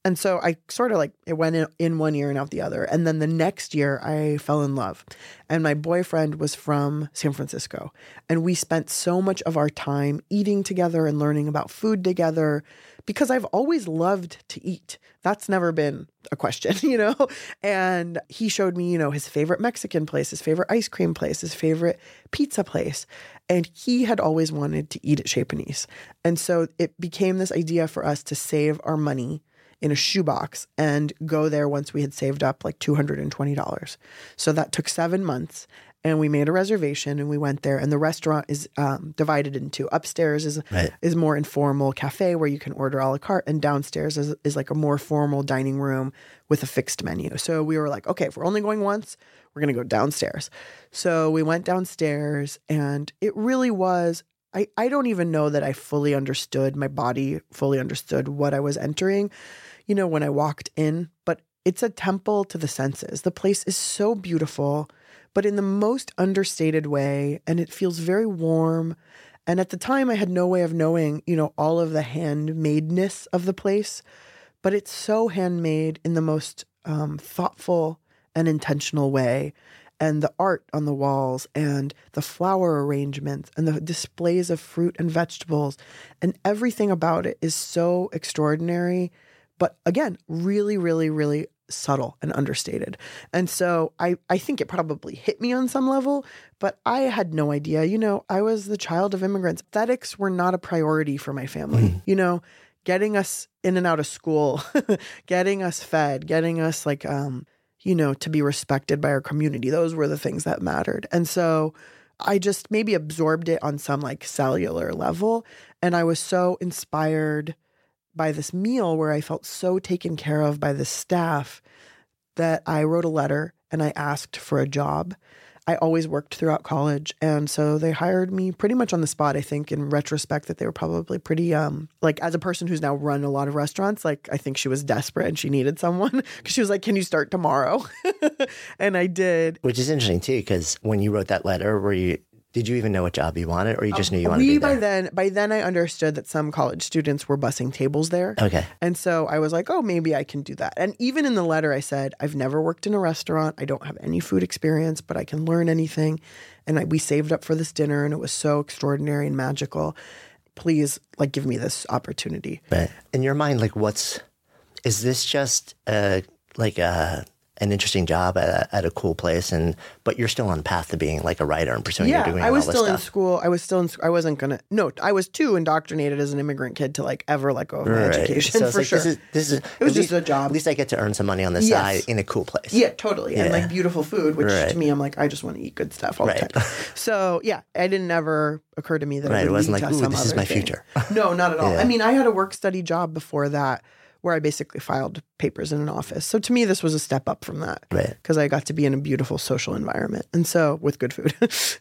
And so I sort of like, it went in, in one ear and out the other. And then the next year I fell in love. And my boyfriend was from San Francisco. And we spent so much of our time eating together and learning about food together because I've always loved to eat. That's never been a question, you know? And he showed me, you know, his favorite Mexican place, his favorite ice cream place, his favorite pizza place. And he had always wanted to eat at Chez Panisse. And so it became this idea for us to save our money in a shoebox and go there once we had saved up like two hundred twenty dollars. So that took seven months and we made a reservation and we went there. And the restaurant is um, divided into upstairs is right. is more informal cafe where you can order a la carte, and downstairs is, is like a more formal dining room with a fixed menu. So we were like, okay, if we're only going once, we're going to go downstairs. So we went downstairs and it really was, I, I don't even know that I fully understood, my body fully understood what I was entering, you know, when I walked in, but it's a temple to the senses. The place is so beautiful, but in the most understated way, and it feels very warm. And at the time I had no way of knowing, you know, all of the handmadeness of the place, but it's so handmade in the most um, thoughtful and intentional way. And the art on the walls and the flower arrangements and the displays of fruit and vegetables and everything about it is so extraordinary. But again, really, really, really subtle and understated. And so I, I think it probably hit me on some level, but I had no idea. You know, I was the child of immigrants. Aesthetics were not a priority for my family. Mm. You know, getting us in and out of school, getting us fed, getting us like, um, you know, to be respected by our community. Those were the things that mattered. And so I just maybe absorbed it on some like cellular level. And I was so inspired by this meal where I felt so taken care of by the staff that I wrote a letter and I asked for a job. I always worked throughout college. And so they hired me pretty much on the spot. I think in retrospect that they were probably pretty, um, like as a person who's now run a lot of restaurants, like I think she was desperate and she needed someone because she was like, can you start tomorrow? And I did. Which is interesting too, because when you wrote that letter, were you, did you even know what job you wanted, or you just um, knew you wanted we, to be there? By then, by then I understood that some college students were bussing tables there. Okay. And so I was like, oh, maybe I can do that. And even in the letter I said, I've never worked in a restaurant. I don't have any food experience, but I can learn anything. And I, we saved up for this dinner and it was so extraordinary and magical. Please, like, give me this opportunity. But in your mind, like, what's, is this just uh, like a... an interesting job at a, at a cool place, and but you're still on the path to being like a writer and pursuing yeah, your degree. I was and all still this in stuff. school. I was still in. I wasn't gonna. No, I was too indoctrinated as an immigrant kid to like ever let go of my right. education so it's for like, sure. This is, this is, it was just least, a job. At least I get to earn some money on the yes. side in a cool place. Yeah, totally. Yeah. And like beautiful food, which right. to me, I'm like, I just want to eat good stuff all right. the time. So yeah, it didn't ever occur to me that right. it, would it wasn't lead like, to ooh, some this is other my thing. future. No, not at all. yeah. I mean, I had a work study job before that, where I basically filed papers in an office. So to me, this was a step up from that. Right. Because I got to be in a beautiful social environment. And so, with good food.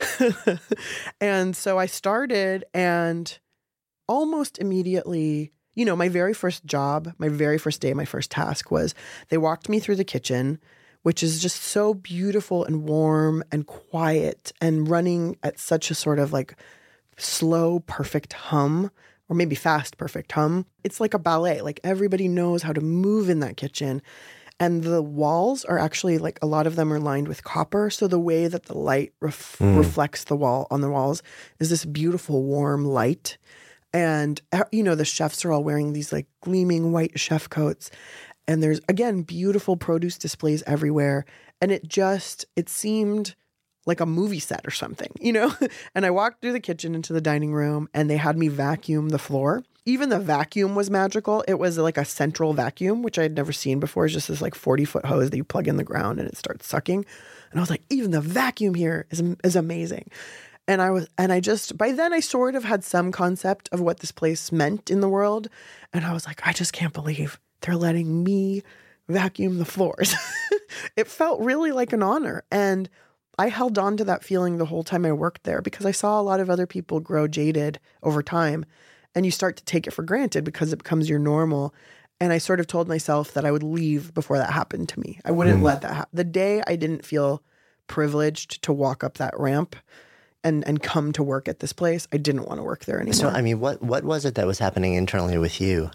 And so I started, and almost immediately, you know, my very first job, my very first day, my first task was they walked me through the kitchen, which is just so beautiful and warm and quiet and running at such a sort of like slow, perfect hum. Or maybe fast, perfect hum. It's like a ballet. Like everybody knows how to move in that kitchen. And the walls are actually like a lot of them are lined with copper. So the way that the light ref- mm. reflects the wall on the walls is this beautiful warm light. And, you know, the chefs are all wearing these like gleaming white chef coats. And there's, again, beautiful produce displays everywhere. And it just, it seemed like a movie set or something, you know? And I walked through the kitchen into the dining room and they had me vacuum the floor. Even the vacuum was magical. It was like a central vacuum, which I had never seen before. It's just this like forty foot hose that you plug in the ground and it starts sucking. And I was like, even the vacuum here is, is amazing. And I was, and I just, by then I sort of had some concept of what this place meant in the world. And I was like, I just can't believe they're letting me vacuum the floors. It felt really like an honor. And I held on to that feeling the whole time I worked there because I saw a lot of other people grow jaded over time, and you start to take it for granted because it becomes your normal. And I sort of told myself that I would leave before that happened to me. I wouldn't mm. let that happen. The day I didn't feel privileged to walk up that ramp and and come to work at this place, I didn't want to work there anymore. So, I mean, what what was it that was happening internally with you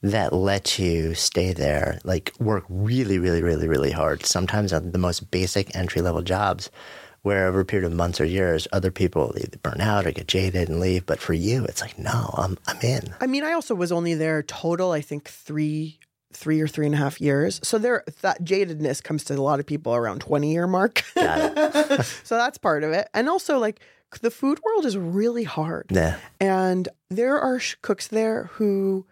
that let you stay there, like work really, really, really, really hard, sometimes on the most basic entry-level jobs, where over a period of months or years, other people either burn out or get jaded and leave. But for you, it's like, no, I'm I'm in. I mean, I also was only there total, I think, three three or three and a half years. So there, that jadedness comes to a lot of people around twenty year mark. Got it. So that's part of it. And also, like, the food world is really hard. Yeah. And there are sh- cooks there who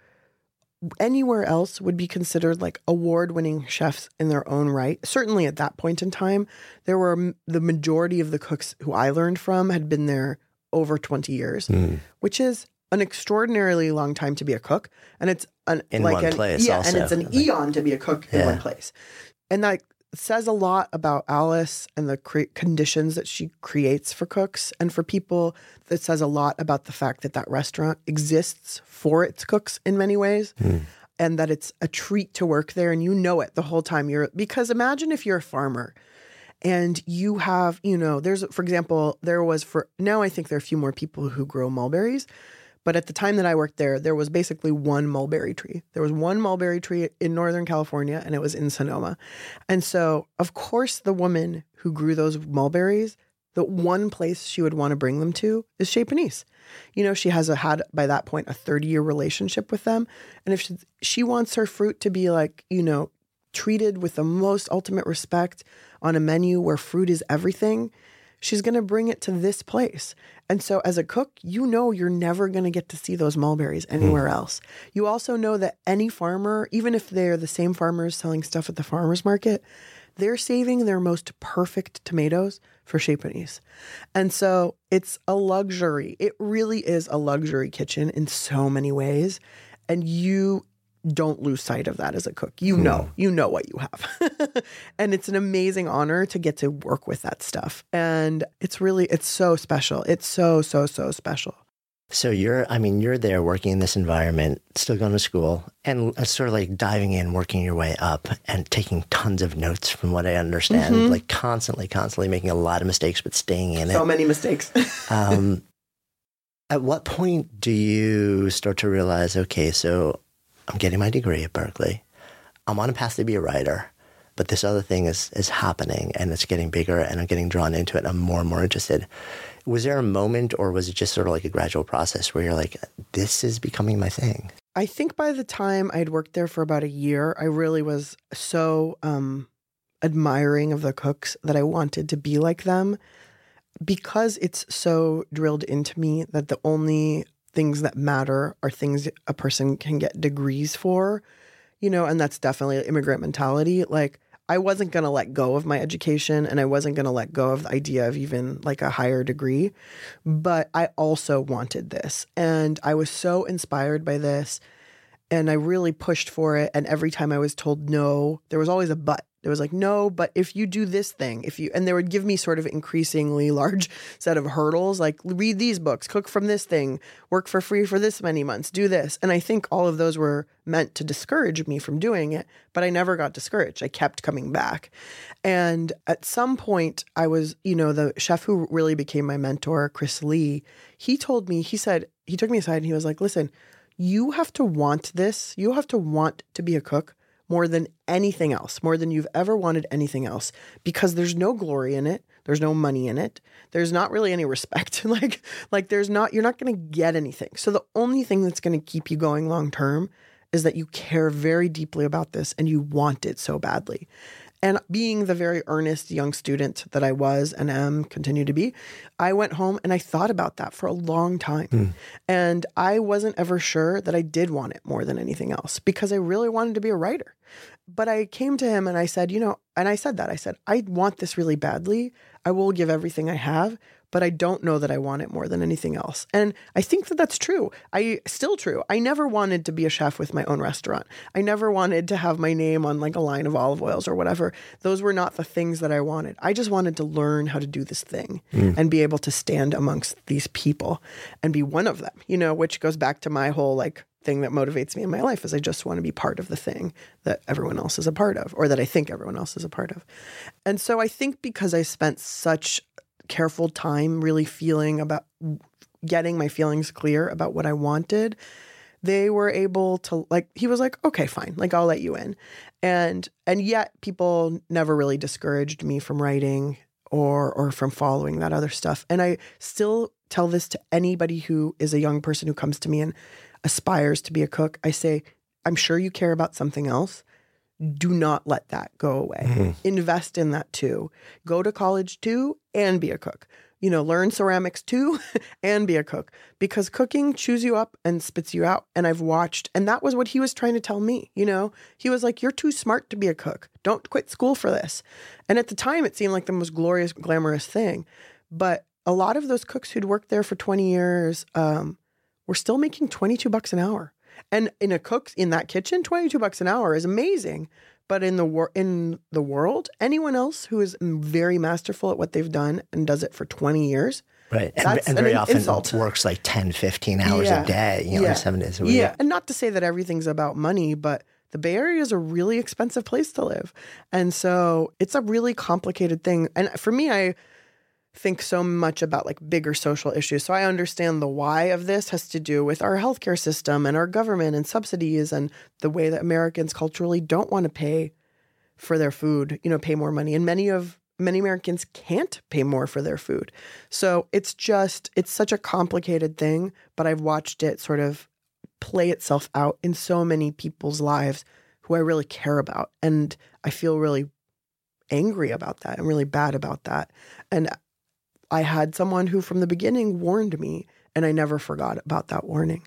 anywhere else would be considered like award-winning chefs in their own right. Certainly at that point in time, there were m- the majority of the cooks who I learned from had been there over twenty years, mm. which is an extraordinarily long time to be a cook. And it's an, in like one an, place yeah, also. And it's an like, eon to be a cook in yeah. one place. And that says a lot about Alice and the cre- conditions that she creates for cooks, and for people. That says a lot about the fact that that restaurant exists for its cooks in many ways. Mm. And that it's a treat to work there, and you know it the whole time you're, because imagine if you're a farmer and you have, you know, there's, for example, there was for, now I think there are a few more people who grow mulberries, but at the time that I worked there, there was basically one mulberry tree. There was one mulberry tree in Northern California, and it was in Sonoma. And so, of course, the woman who grew those mulberries, the one place she would want to bring them to is Chez Panisse. You know, she has a, had by that point a thirty-year relationship with them. And if she, she wants her fruit to be like, you know, treated with the most ultimate respect on a menu where fruit is everything, she's going to bring it to this place. And so as a cook, you know you're never going to get to see those mulberries anywhere mm. else. You also know that any farmer, even if they're the same farmers selling stuff at the farmer's market, they're saving their most perfect tomatoes for Chez Panisse. And so it's a luxury. It really is a luxury kitchen in so many ways. And you don't lose sight of that as a cook. You know, mm. you know what you have. And it's an amazing honor to get to work with that stuff. And it's really, it's so special. It's so, so, so special. So you're, I mean, you're there working in this environment, still going to school, and sort of like diving in, working your way up and taking tons of notes from what I understand, mm-hmm. like constantly, constantly making a lot of mistakes, but staying in so it. So many mistakes. um, at what point do you start to realize, okay, so I'm getting my degree at Berkeley. I'm on a path to be a writer, but this other thing is is happening and it's getting bigger and I'm getting drawn into it and I'm more and more interested. Was there a moment, or was it just sort of like a gradual process where you're like, this is becoming my thing? I think by the time I'd worked there for about a year, I really was so um, admiring of the cooks that I wanted to be like them, because it's so drilled into me that the only things that matter are things a person can get degrees for, you know, and that's definitely an immigrant mentality. Like, I wasn't going to let go of my education, and I wasn't going to let go of the idea of even like a higher degree, but I also wanted this, and I was so inspired by this, and I really pushed for it. And every time I was told no, there was always a but. It was like, no, but if you do this thing, if you, and they would give me sort of increasingly large set of hurdles, like read these books, cook from this thing, work for free for this many months, do this. And I think all of those were meant to discourage me from doing it, but I never got discouraged. I kept coming back. And at some point I was, you know, the chef who really became my mentor, Chris Lee, he told me, he said, he took me aside and he was like, listen, you have to want this. You have to want to be a cook more than anything else, more than you've ever wanted anything else, because there's no glory in it. There's no money in it. There's not really any respect. like, like there's not, you're not going to get anything. So the only thing that's going to keep you going long-term is that you care very deeply about this and you want it so badly. And being the very earnest young student that I was and am, continue to be, I went home and I thought about that for a long time. Mm. And I wasn't ever sure that I did want it more than anything else, because I really wanted to be a writer. But I came to him and I said, you know, and I said that, I said, I want this really badly. I will give everything I have, but I don't know that I want it more than anything else. And I think that that's true. I still true. I never wanted to be a chef with my own restaurant. I never wanted to have my name on like a line of olive oils or whatever. Those were not the things that I wanted. I just wanted to learn how to do this thing mm. and be able to stand amongst these people and be one of them, you know, which goes back to my whole like thing that motivates me in my life is I just want to be part of the thing that everyone else is a part of, or that I think everyone else is a part of. And so I think because I spent such careful time really feeling about getting my feelings clear about what I wanted, they were able to, like, he was like, okay, fine, like, I'll let you in. And and yet people never really discouraged me from writing or or from following that other stuff. And I still tell this to anybody who is a young person who comes to me and aspires to be a cook. I say, I'm sure you care about something else. Do not let that go away. Mm-hmm. Invest in that too. Go to college too and be a cook. You know, learn ceramics too and be a cook, because cooking chews you up and spits you out. And I've watched, and that was what he was trying to tell me. You know, he was like, you're too smart to be a cook. Don't quit school for this. And at the time it seemed like the most glorious, glamorous thing. But a lot of those cooks who'd worked there for twenty years um, were still making twenty-two bucks an hour. And in a cook in that kitchen, twenty-two bucks an hour is amazing. But in the wor- in the world, anyone else who is very masterful at what they've done and does it for twenty years, right, and, that's and very an often insult. Works like ten, fifteen hours yeah. a day, you know, yeah. or seven days a week. Yeah, and not to say that everything's about money, but the Bay Area is a really expensive place to live. And so it's a really complicated thing. And for me, I think so much about like bigger social issues. So I understand the why of this has to do with our healthcare system and our government and subsidies and the way that Americans culturally don't want to pay for their food, you know, pay more money. And many of many Americans can't pay more for their food. So it's just, it's such a complicated thing, but I've watched it sort of play itself out in so many people's lives who I really care about. And I feel really angry about that and really bad about that. And I had someone who from the beginning warned me, and I never forgot about that warning.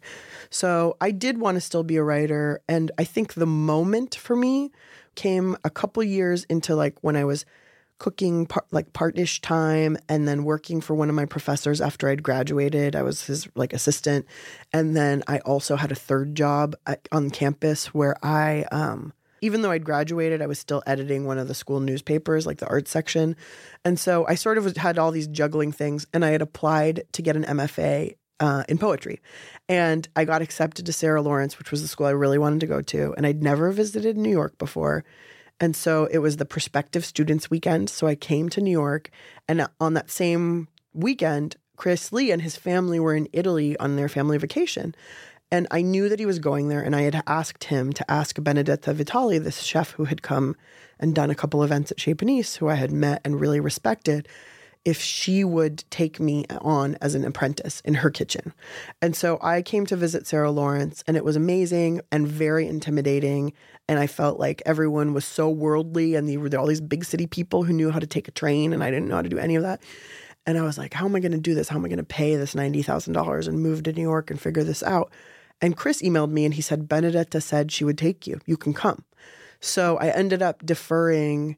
So I did want to still be a writer. And I think the moment for me came a couple years into like when I was cooking part, like part-ish time and then working for one of my professors after I'd graduated. I was his like assistant. And then I also had a third job at, on campus where I, um, even though I'd graduated, I was still editing one of the school newspapers, like the art section. And so I sort of was, had all these juggling things, and I had applied to get an M F A uh, in poetry. And I got accepted to Sarah Lawrence, which was the school I really wanted to go to. And I'd never visited New York before. And so it was the prospective students weekend. So I came to New York, and on that same weekend, Chris Lee and his family were in Italy on their family vacation. And I knew that he was going there, and I had asked him to ask Benedetta Vitali, this chef who had come and done a couple events at Chez Panisse, who I had met and really respected, if she would take me on as an apprentice in her kitchen. And so I came to visit Sarah Lawrence, and it was amazing and very intimidating. And I felt like everyone was so worldly, and there were all these big city people who knew how to take a train, and I didn't know how to do any of that. And I was like, how am I going to do this? How am I going to pay this ninety thousand dollars and move to New York and figure this out? And Chris emailed me and he said, Benedetta said she would take you. You can come. So I ended up deferring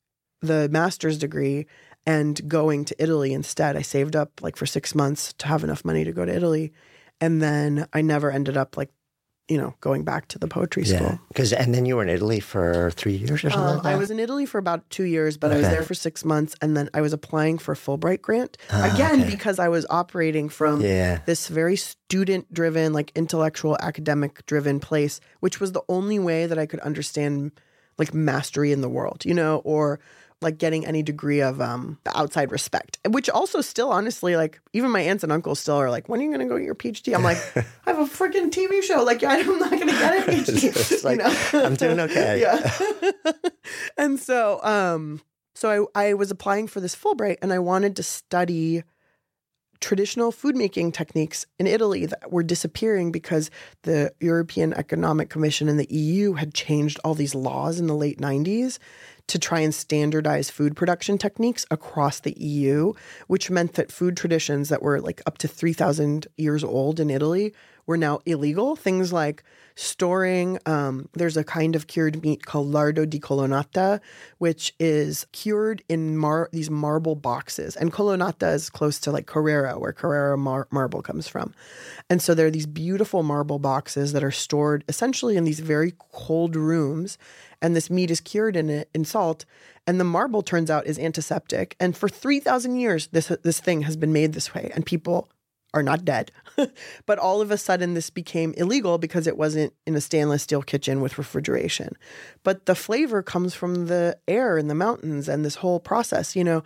the master's degree and going to Italy instead. I saved up like for six months to have enough money to go to Italy. And then I never ended up like, you know, going back to the poetry yeah. school. Because and then you were in Italy for three years or something Um, like that? I was in Italy for about two years, but okay. I was there for six months. And then I was applying for a Fulbright grant. Ah, Again, okay. because I was operating from yeah. this very student-driven, like intellectual, academic-driven place, which was the only way that I could understand like mastery in the world, you know, or like getting any degree of um, outside respect, which also still honestly, like even my aunts and uncles still are like, when are you going to go get your PhD? I'm like, I have a freaking T V show. Like, I'm not going to get a PhD. It's like, you know? I'm doing okay. Yeah. And so, um, so I, I was applying for this Fulbright, and I wanted to study traditional food making techniques in Italy that were disappearing because the European Economic Commission and the E U had changed all these laws in the late nineties to try and standardize food production techniques across the E U, which meant that food traditions that were like up to three thousand years old in Italy were now illegal. Things like storing, um, there's a kind of cured meat called lardo di colonnata, which is cured in mar- these marble boxes. And colonnata is close to like Carrara, where Carrara mar- marble comes from. And so there are these beautiful marble boxes that are stored essentially in these very cold rooms. And this meat is cured in it in salt. And the marble, turns out, is antiseptic. And for three thousand years, this this thing has been made this way. And people are not dead. But all of a sudden, this became illegal because it wasn't in a stainless steel kitchen with refrigeration. But the flavor comes from the air in the mountains and this whole process, you know.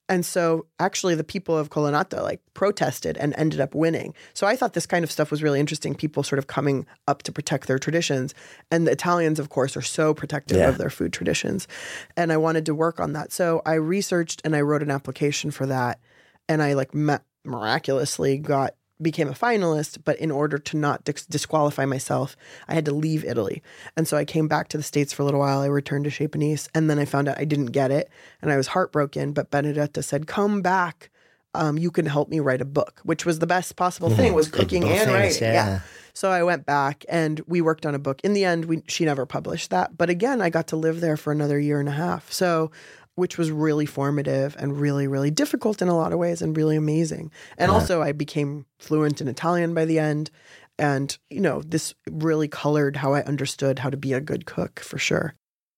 And so actually the people of Colonnata like protested and ended up winning. So I thought this kind of stuff was really interesting. People sort of coming up to protect their traditions. And the Italians, of course, are so protective yeah. of their food traditions. And I wanted to work on that. So I researched and I wrote an application for that. And I like ma- miraculously got became a finalist, but in order to not dis- disqualify myself, I had to leave Italy. And so I came back to the States for a little while. I returned to Chez Panisse, and then I found out I didn't get it, and I was heartbroken. But Benedetta said, come back. Um, you can help me write a book, which was the best possible thing, was cooking Both and things, writing. yeah. Yeah. So I went back, and we worked on a book. In the end, we, she never published that. But again, I got to live there for another year and a half. So which was really formative and really, really difficult in a lot of ways and really amazing. And Yeah. also I became fluent in Italian by the end. And, you know, this really colored how I understood how to be a good cook for sure.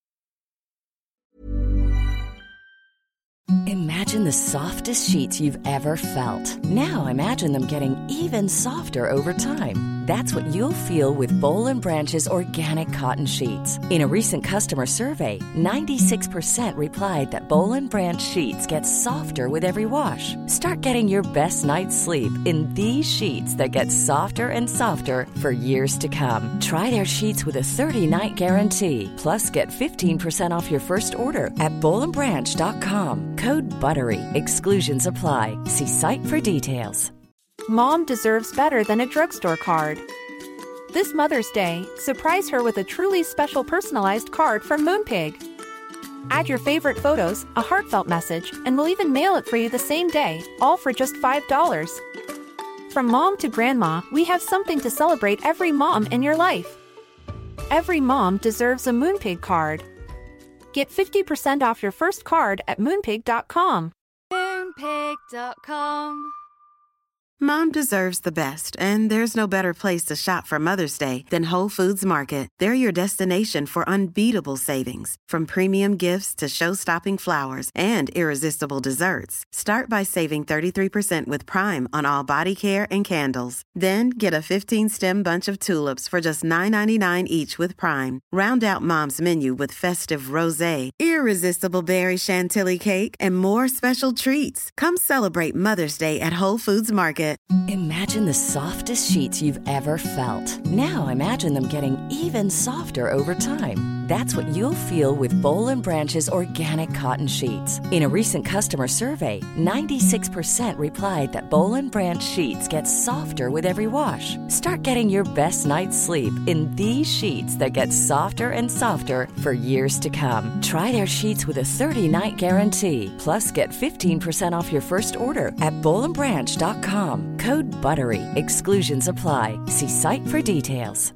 Imagine the softest sheets you've ever felt. Now imagine them getting even softer over time. That's what you'll feel with Boll and Branch's organic cotton sheets. In a recent customer survey, ninety-six percent replied that Boll and Branch sheets get softer with every wash. Start getting your best night's sleep in these sheets that get softer and softer for years to come. Try their sheets with a thirty-night guarantee. Plus, get fifteen percent off your first order at boll and branch dot com. Code BUTTERY. Exclusions apply. See site for details. Mom deserves better than a drugstore card. This Mother's Day, surprise her with a truly special personalized card from Moonpig. Add your favorite photos, a heartfelt message, and we'll even mail it for you the same day, all for just five dollars. From mom to grandma, we have something to celebrate every mom in your life. Every mom deserves a Moonpig card. Get fifty percent off your first card at moonpig dot com. moonpig dot com. Mom deserves the best, and there's no better place to shop for Mother's Day than Whole Foods Market. They're your destination for unbeatable savings, from premium gifts to show-stopping flowers and irresistible desserts. Start by saving thirty-three percent with Prime on all body care and candles. Then get a fifteen-stem bunch of tulips for just nine ninety-nine each with Prime. Round out Mom's menu with festive rosé, irresistible berry chantilly cake, and more special treats. Come celebrate Mother's Day at Whole Foods Market. Imagine the softest sheets you've ever felt. Now imagine them getting even softer over time. That's what you'll feel with Boll and Branch's organic cotton sheets. In a recent customer survey, ninety-six percent replied that Boll and Branch sheets get softer with every wash. Start getting your best night's sleep in these sheets that get softer and softer for years to come. Try their sheets with a thirty-night guarantee. Plus, get fifteen percent off your first order at boll and branch dot com. Code BUTTERY. Exclusions apply. See site for details.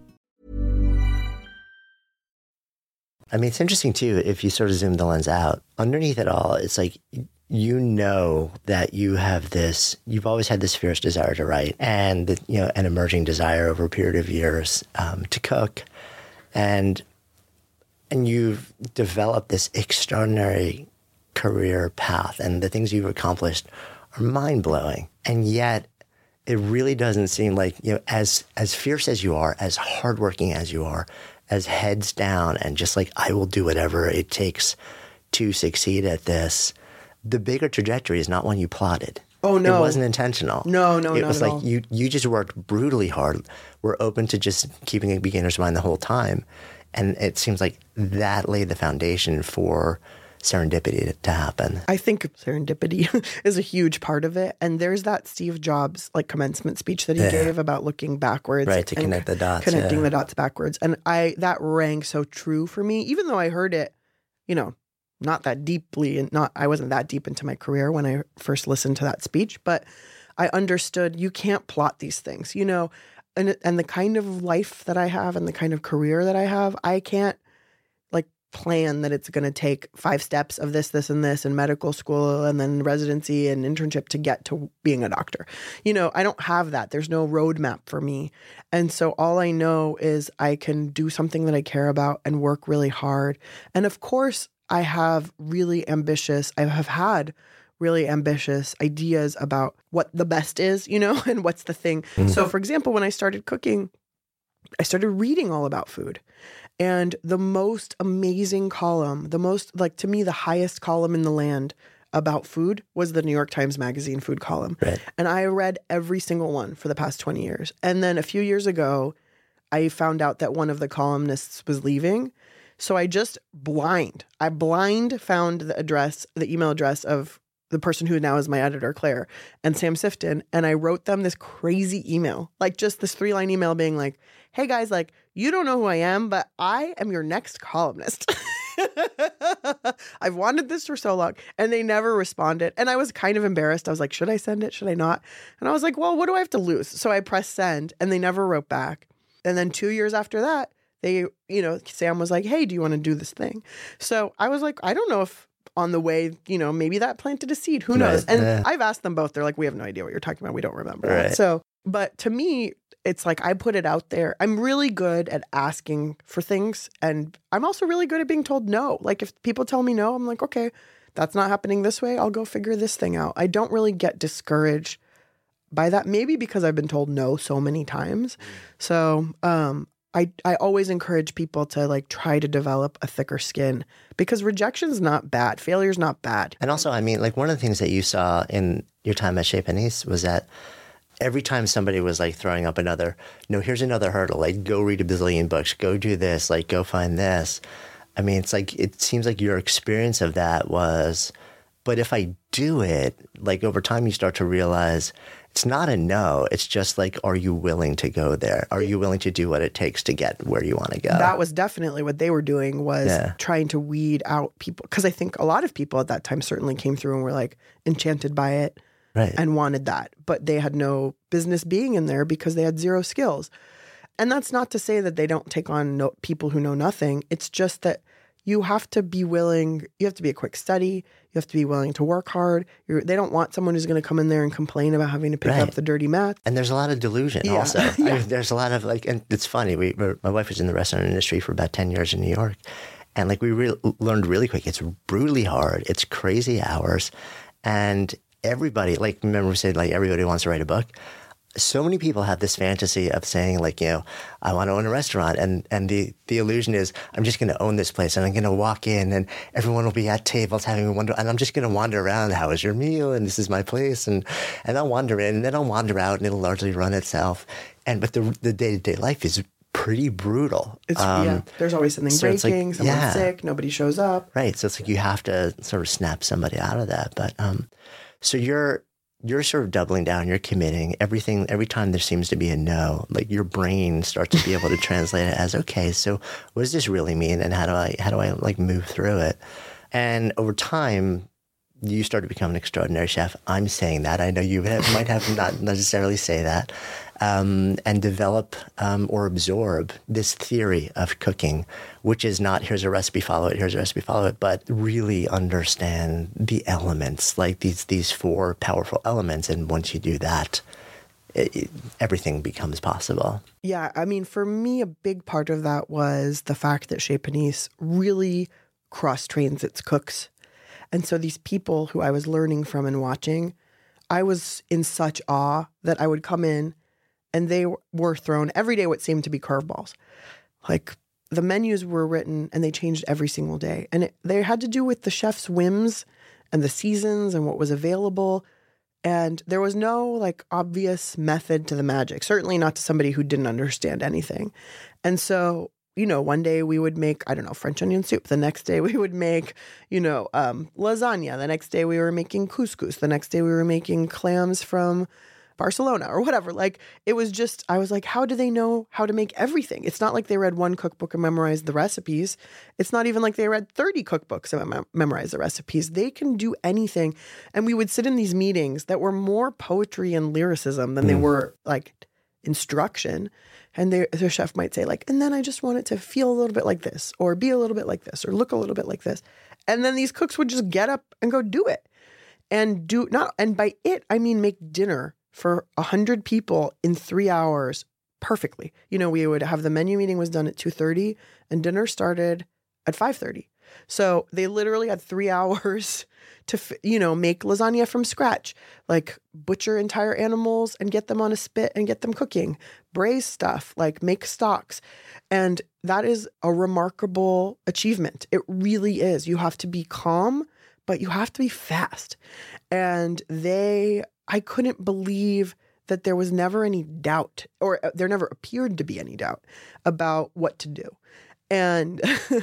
I mean, it's interesting too, if you sort of zoom the lens out, underneath it all, it's like, you know that you have this, you've always had this fierce desire to write and, you know, an emerging desire over a period of years um, to cook. And, and you've developed this extraordinary career path, and the things you've accomplished are mind blowing. And yet it really doesn't seem like, you know, as, as fierce as you are, as hardworking as you are, as heads down and just like, I will do whatever it takes to succeed at this, the bigger trajectory is not one you plotted. Oh, no. It wasn't intentional. No, no, It not was at like all. you you just worked brutally hard. We're open to just keeping a beginner's mind the whole time. And it seems like that laid the foundation for serendipity to happen. I think serendipity is a huge part of it. And there's that Steve Jobs like commencement speech that he Yeah. gave about looking backwards. Right, to and connect the dots, Connecting yeah. the dots backwards. And I that rang so true for me, even though I heard it, you know, not that deeply and not I wasn't that deep into my career when I first listened to that speech, but I understood you can't plot these things, you know, and and the kind of life that I have and the kind of career that I have, I can't like plan that it's going to take five steps of this, this, and this in medical school and then residency and internship to get to being a doctor. You know, I don't have that. There's no roadmap for me. And so all I know is I can do something that I care about and work really hard. And of course, I have really ambitious, I have had really ambitious ideas about what the best is, you know, and what's the thing. Mm. So for example, when I started cooking, I started reading all about food. And the most amazing column, the most, like, to me, the highest column in the land about food was the New York Times Magazine food column. Right. And I read every single one for the past twenty years. And then a few years ago, I found out that one of the columnists was leaving. So I just blind, I blind found the address, the email address of the person who now is my editor, Claire, and Sam Sifton. And I wrote them this crazy email, like just this three line email being like, hey guys, like, you don't know who I am, but I am your next columnist. I've wanted this for so long. And they never responded. And I was kind of embarrassed. I was like, should I send it? Should I not? And I was like, well, what do I have to lose? So I pressed send and they never wrote back. And then two years after that, they, you know, Sam was like, hey, do you want to do this thing? So I was like, I don't know if on the way, you know, maybe that planted a seed. Who knows? Right. And Yeah. I've asked them both. They're like, we have no idea what you're talking about. We don't remember. Right. So, but to me, it's like I put it out there. I'm really good at asking for things. And I'm also really good at being told no. Like if people tell me no, I'm like, okay, that's not happening this way. I'll go figure this thing out. I don't really get discouraged by that. Maybe because I've been told no so many times. So, um, I, I always encourage people to like try to develop a thicker skin because rejection's not bad. Failure's not bad. And also, I mean, like one of the things that you saw in your time at Chez Panisse was that every time somebody was like throwing up another, no, here's another hurdle, like go read a bazillion books, go do this, like go find this. I mean, it's like, it seems like your experience of that was, but if I do it, like over time you start to realize it's not a no. It's just like, are you willing to go there? Are you willing to do what it takes to get where you want to go? That was definitely what they were doing was Yeah. trying to weed out people. Because I think a lot of people at that time certainly came through and were like enchanted by it Right. and wanted that. But they had no business being in there because they had zero skills. And that's not to say that they don't take on no, people who know nothing. It's just that you have to be willing, you have to be a quick study. You have to be willing to work hard. You're, they don't want someone who's going to come in there and complain about having to pick Right. up the dirty math. And there's a lot of delusion Yeah. also. I Yeah. mean, there's a lot of like, and it's funny. We, we're, my wife was in the restaurant industry for about ten years in New York. And like we re- learned really quick, it's brutally hard. It's crazy hours. And everybody, like, remember we said like everybody wants to write a book. So many people have this fantasy of saying like, you know, I want to own a restaurant. And, and the, the illusion is I'm just going to own this place and I'm going to walk in and everyone will be at tables having a wonder. And I'm just going to wander around. How is your meal? And this is my place. And, and I'll wander in and then I'll wander out and it'll largely run itself. And, but the, the day-to-day life is pretty brutal. It's, Um, yeah, there's always something so it's breaking, like- someone's yeah. sick, nobody shows up. Right. So it's like you have to sort of snap somebody out of that. But um, so you're you're sort of doubling down, you're committing everything. Every time there seems to be a no, like your brain starts to be able to translate it as, okay, so what does this really mean? And how do I how do I like move through it? And over time, you start to become an extraordinary chef. I'm saying that. I know you have, might have not necessarily say that. Um, and develop um, or absorb this theory of cooking, which is not here's a recipe, follow it, here's a recipe, follow it, but really understand the elements, like these these four powerful elements. And once you do that, it, it, everything becomes possible. Yeah, I mean, for me, a big part of that was the fact that Chez Panisse really cross-trains its cooks. And so these people who I was learning from and watching, I was in such awe that I would come in and they were thrown every day what seemed to be curveballs. Like the menus were written and they changed every single day. And it, they had to do with the chef's whims and the seasons and what was available. And there was no like obvious method to the magic, certainly not to somebody who didn't understand anything. And so, you know, one day we would make, I don't know, French onion soup. The next day we would make, you know, um, lasagna. The next day we were making couscous. The next day we were making clams from Barcelona or whatever. Like it was just, I was like, how do they know how to make everything? It's not like they read one cookbook and memorized the recipes. It's not even like they read thirty cookbooks and mem- memorized the recipes. They can do anything. And we would sit in these meetings that were more poetry and lyricism than mm. they were like instruction. And they, their chef might say like, and then I just want it to feel a little bit like this or be a little bit like this or look a little bit like this. And then these cooks would just get up and go do it and do not. And by it, I mean, make dinner for a hundred people in three hours perfectly. You know, we would have the menu meeting was done at two thirty and dinner started at five thirty. So they literally had three hours to, you know, make lasagna from scratch, like butcher entire animals and get them on a spit and get them cooking, braise stuff, like make stocks. And that is a remarkable achievement. It really is. You have to be calm, but you have to be fast. And they, I couldn't believe that there was never any doubt, or there never appeared to be any doubt about what to do. And,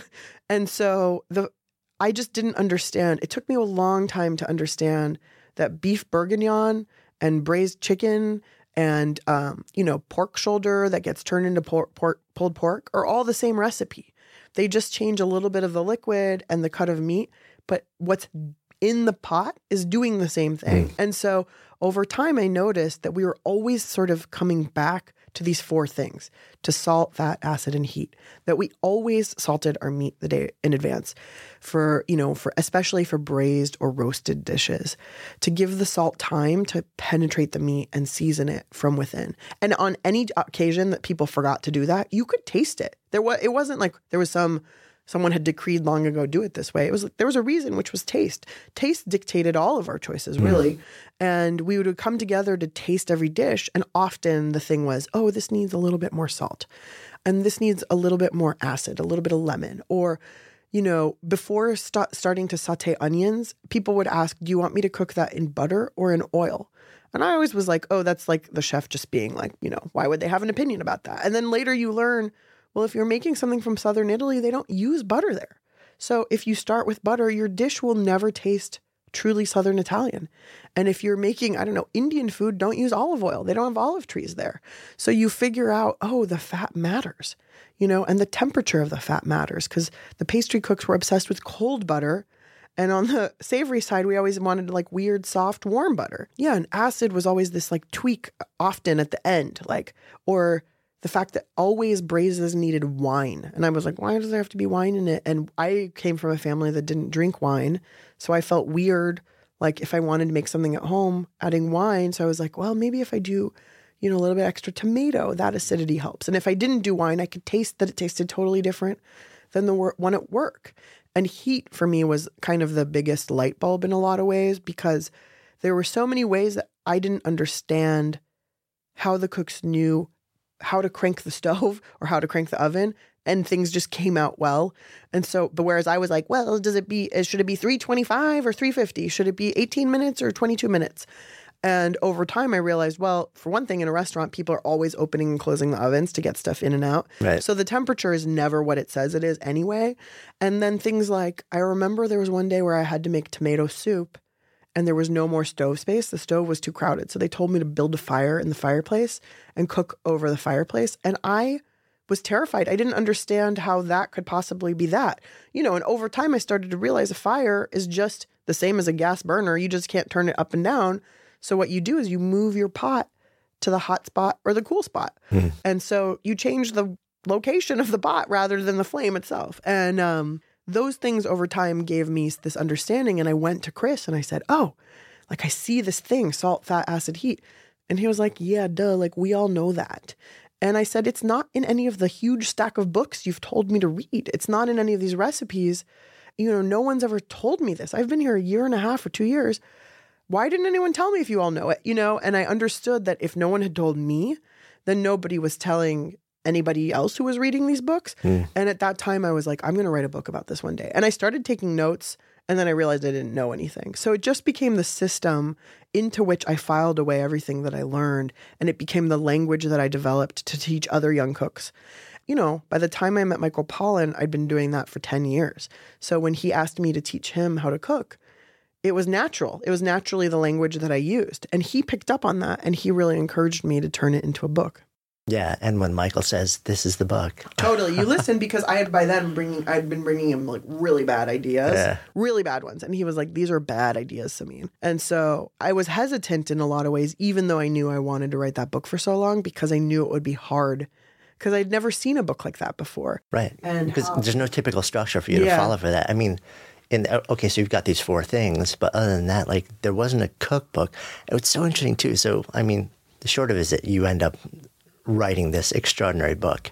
and so the, I just didn't understand. It took me a long time to understand that beef bourguignon and braised chicken and, um, you know, pork shoulder that gets turned into pork, pork, pulled pork are all the same recipe. They just change a little bit of the liquid and the cut of meat, but what's in the pot is doing the same thing. Mm. And so over time, I noticed that we were always sort of coming back to these four things: to salt, fat, acid, and heat. That we always salted our meat the day in advance for, you know, for especially for braised or roasted dishes, to give the salt time to penetrate the meat and season it from within. And on any occasion that people forgot to do that, you could taste it. There was, it wasn't like there was some someone had decreed long ago, do it this way. It was, there was a reason, which was taste. Taste dictated all of our choices, really. Mm. And we would come together to taste every dish. And often the thing was, oh, this needs a little bit more salt. And this needs a little bit more acid, a little bit of lemon. Or, you know, before st- starting to saute onions, people would ask, do you want me to cook that in butter or in oil? And I always was like, oh, that's like the chef just being like, you know, why would they have an opinion about that? And then later you learn, well, if you're making something from Southern Italy, they don't use butter there. So if you start with butter, your dish will never taste truly Southern Italian. And if you're making, I don't know, Indian food, don't use olive oil. They don't have olive trees there. So you figure out, oh, the fat matters, you know, and the temperature of the fat matters, because the pastry cooks were obsessed with cold butter. And on the savory side, we always wanted like weird, soft, warm butter. Yeah, and acid was always this like tweak often at the end, like, or the fact that always braises needed wine. And I was like, why does there have to be wine in it? And I came from a family that didn't drink wine. So I felt weird, like if I wanted to make something at home, adding wine. So I was like, well, maybe if I do, you know, a little bit extra tomato, that acidity helps. And if I didn't do wine, I could taste that it tasted totally different than the one at work. And heat for me was kind of the biggest light bulb in a lot of ways, because there were so many ways that I didn't understand how the cooks knew how to crank the stove or how to crank the oven, and things just came out well. And so, but whereas I was like, well, does it be, should it be three twenty-five or three fifty? Should it be eighteen minutes or twenty-two minutes? And over time I realized, well, for one thing, in a restaurant, people are always opening and closing the ovens to get stuff in and out. Right. So the temperature is never what it says it is anyway. And then things like, I remember there was one day where I had to make tomato soup, and there was no more stove space. The stove was too crowded. So they told me to build a fire in the fireplace and cook over the fireplace. And I was terrified. I didn't understand how that could possibly be that. You know, and over time I started to realize a fire is just the same as a gas burner. You just can't turn it up and down. So what you do is you move your pot to the hot spot or the cool spot. Mm. And so you change the location of the pot rather than the flame itself. And, um, those things over time gave me this understanding. And I went to Chris and I said, oh, like I see this thing, salt, fat, acid, heat. And he was like, yeah, duh, like we all know that. And I said, it's not in any of the huge stack of books you've told me to read. It's not in any of these recipes. You know, no one's ever told me this. I've been here a year and a half or two years. Why didn't anyone tell me if you all know it? You know, and I understood that if no one had told me, then nobody was telling anybody else who was reading these books. Mm. And at that time I was like, I'm going to write a book about this one day. And I started taking notes, and then I realized I didn't know anything. So it just became the system into which I filed away everything that I learned. And it became the language that I developed to teach other young cooks. You know, by the time I met Michael Pollan, I'd been doing that for ten years. So when he asked me to teach him how to cook, it was natural. It was naturally the language that I used. And he picked up on that, and he really encouraged me to turn it into a book. Yeah, and when Michael says, this is the book. Totally. You listen, because I had by then bringing, I'd been bringing him like really bad ideas, yeah. really bad ones. And he was like, these are bad ideas, Samin. And so I was hesitant in a lot of ways, even though I knew I wanted to write that book for so long, because I knew it would be hard, because I'd never seen a book like that before. Right. And because how, there's no typical structure for you yeah. to follow for that. I mean, in okay, so you've got these four things, but other than that, like there wasn't a cookbook. It was so interesting too. So, I mean, the short of it is that you end up writing this extraordinary book,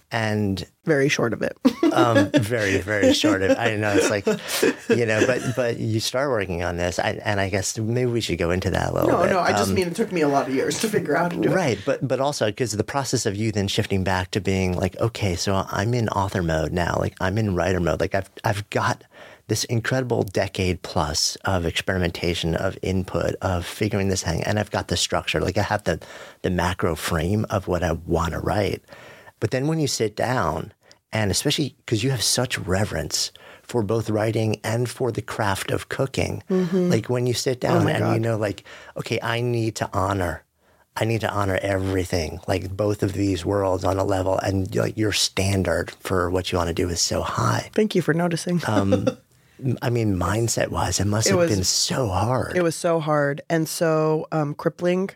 and very short of it. um, very, very short of it. I know it's like, you know, but but you start working on this, I, and I guess maybe we should go into that a little no, bit. No, no, I just um, mean it took me a lot of years to figure out how to do right, it. Right, but but also because the process of you then shifting back to being like, okay, so I'm in author mode now, like I'm in writer mode, like I've I've got this incredible decade plus of experimentation, of input, of figuring this thing. And I've got the structure, like I have the, the macro frame of what I want to write. But then when you sit down, and especially because you have such reverence for both writing and for the craft of cooking, mm-hmm. like when you sit down oh and God. you know, like, okay, I need to honor I need to honor everything, like both of these worlds on a level, and like your standard for what you want to do is so high. Thank you for noticing. um, I mean, mindset-wise, it must it have was, been so hard. It was so hard and so um, crippling,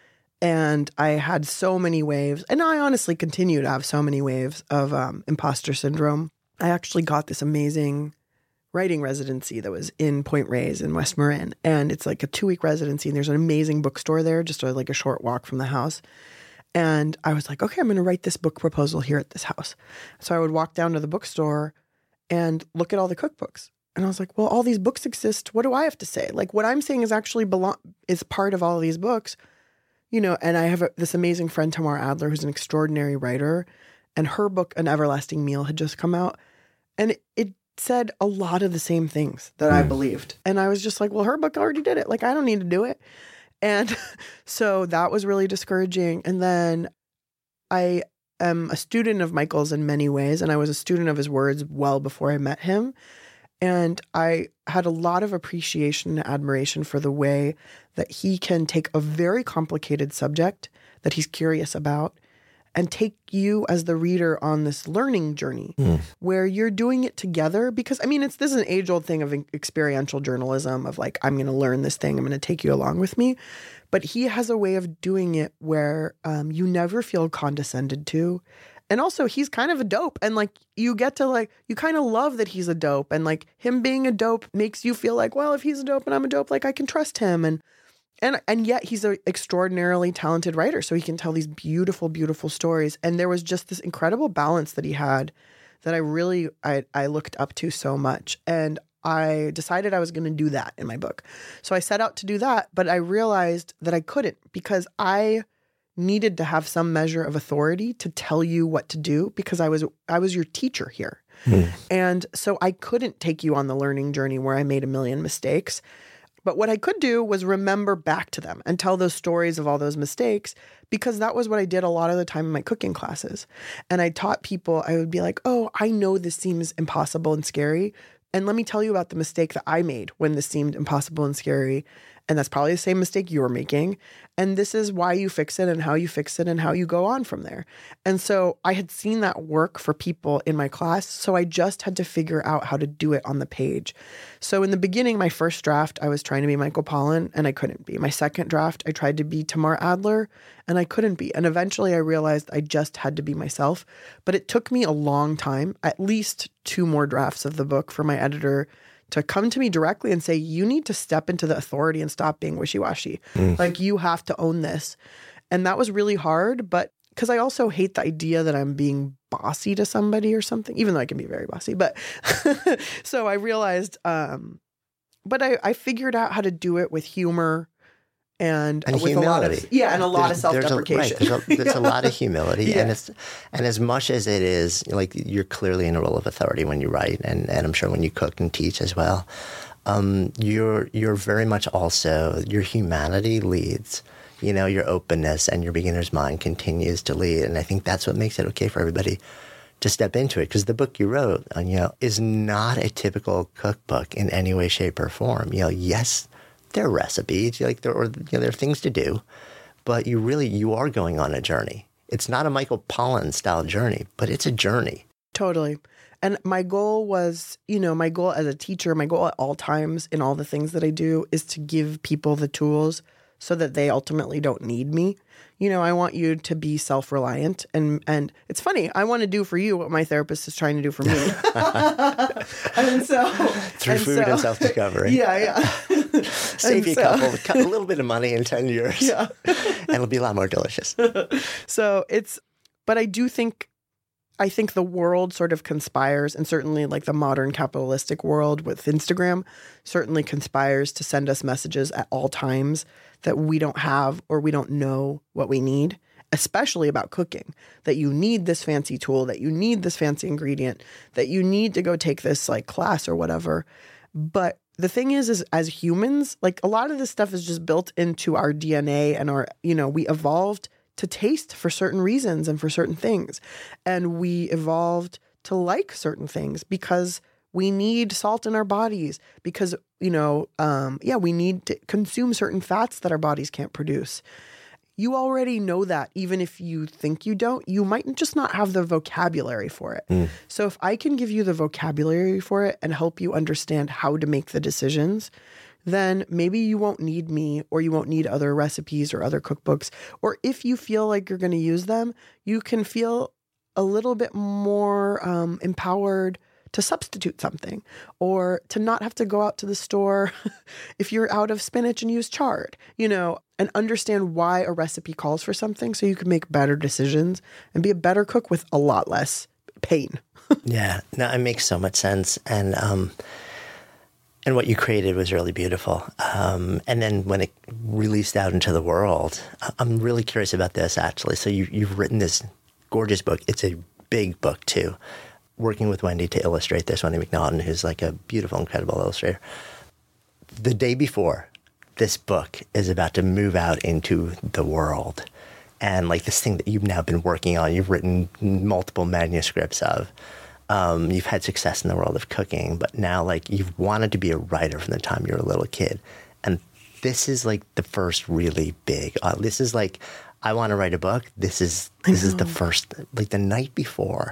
and I had so many waves, and I honestly continue to have so many waves of um, imposter syndrome. I actually got this amazing writing residency that was in Point Reyes in West Marin. And it's like a two-week residency, and there's an amazing bookstore there, just a, like a short walk from the house. And I was like, okay, I'm going to write this book proposal here at this house. So I would walk down to the bookstore and look at all the cookbooks. And I was like, well, all these books exist. What do I have to say? Like, what I'm saying is actually belong is part of all of these books. You know, and I have a, this amazing friend, Tamar Adler, who's an extraordinary writer. And her book, An Everlasting Meal, had just come out. And it, it said a lot of the same things that mm. I believed. And I was just like, well, her book already did it. Like, I don't need to do it. And so that was really discouraging. And then I am a student of Michael's in many ways. And I was a student of his words well before I met him. And I had a lot of appreciation and admiration for the way that he can take a very complicated subject that he's curious about and take you as the reader on this learning journey mm. where you're doing it together. Because, I mean, it's this is an age-old thing of experiential journalism of like, I'm going to learn this thing. I'm going to take you along with me. But he has a way of doing it where um, you never feel condescended to. And also, he's kind of a dope. And like, you get to like, you kind of love that he's a dope. And like, him being a dope makes you feel like, well, if he's a dope and I'm a dope, like I can trust him. And And and yet he's an extraordinarily talented writer, so he can tell these beautiful, beautiful stories. And there was just this incredible balance that he had that I really, I, I looked up to so much. And I decided I was going to do that in my book. So I set out to do that, but I realized that I couldn't because I needed to have some measure of authority to tell you what to do because I was I was your teacher here. Mm. And so I couldn't take you on the learning journey where I made a million mistakes. But what I could do was remember back to them and tell those stories of all those mistakes because that was what I did a lot of the time in my cooking classes. And I taught people, I would be like, oh, I know this seems impossible and scary. And let me tell you about the mistake that I made when this seemed impossible and scary. And that's probably the same mistake you're making. And this is why you fix it and how you fix it and how you go on from there. And so I had seen that work for people in my class. So I just had to figure out how to do it on the page. So in the beginning, my first draft, I was trying to be Michael Pollan and I couldn't be. My second draft, I tried to be Tamar Adler and I couldn't be. And eventually I realized I just had to be myself. But it took me a long time, at least two more drafts of the book for my editor to come to me directly and say, you need to step into the authority and stop being wishy-washy. Mm. Like, you have to own this. And that was really hard, but because I also hate the idea that I'm being bossy to somebody or something, even though I can be very bossy. But so I realized, um, but I, I figured out how to do it with humor and, and with humility. A lot of, yeah, and a lot there's, of self-deprecation. There's a, right, there's a, there's yeah. a lot of humility. Yeah. And it's and as much as it is, like, you're clearly in a role of authority when you write, and, and I'm sure when you cook and teach as well, um, you're you're very much also, your humanity leads. You know, your openness and your beginner's mind continues to lead. And I think that's what makes it okay for everybody to step into it. Because the book you wrote, you know, is not a typical cookbook in any way, shape, or form. You know, yes, there are recipes, like there, or, you know, there are things to do, but you really, you are going on a journey. It's not a Michael Pollan style journey, but it's a journey. Totally. And my goal was, you know, my goal as a teacher, my goal at all times in all the things that I do is to give people the tools so that they ultimately don't need me. You know, I want you to be self-reliant. And and it's funny, I want to do for you what my therapist is trying to do for me. and so Through and food so, and self-discovery. Yeah, yeah. Save and you so, a couple, cut a little bit of money in ten years. Yeah. And it'll be a lot more delicious. So it's, but I do think, I think the world sort of conspires, and certainly like the modern capitalistic world with Instagram certainly conspires to send us messages at all times that we don't have or we don't know what we need, especially about cooking, that you need this fancy tool, that you need this fancy ingredient, that you need to go take this like class or whatever. But the thing is, is as humans, like a lot of this stuff is just built into our D N A and our, you know, we evolved to taste for certain reasons and for certain things. And we evolved to like certain things because we need salt in our bodies because, you know, um, yeah, we need to consume certain fats that our bodies can't produce. You already know that, even if you think you don't, you might just not have the vocabulary for it. Mm. So if I can give you the vocabulary for it and help you understand how to make the decisions, then maybe you won't need me, or you won't need other recipes or other cookbooks. Or if you feel like you're going to use them, you can feel a little bit more um, empowered to substitute something, or to not have to go out to the store if you're out of spinach and use chard, you know, and understand why a recipe calls for something so you can make better decisions and be a better cook with a lot less pain. Yeah, no, it makes so much sense. And, um, and what you created was really beautiful. Um, and then when it released out into the world, I'm really curious about this actually. So you, you've written this gorgeous book. It's a big book too. Working with Wendy to illustrate this, Wendy McNaughton, who's like a beautiful, incredible illustrator. The day before, this book is about to move out into the world. And like this thing that you've now been working on, you've written multiple manuscripts of. Um, you've had success in the world of cooking, but now like you've wanted to be a writer from the time you were a little kid. And this is like the first really big, uh, this is like, I want to write a book. This is, this is the first, like the night before.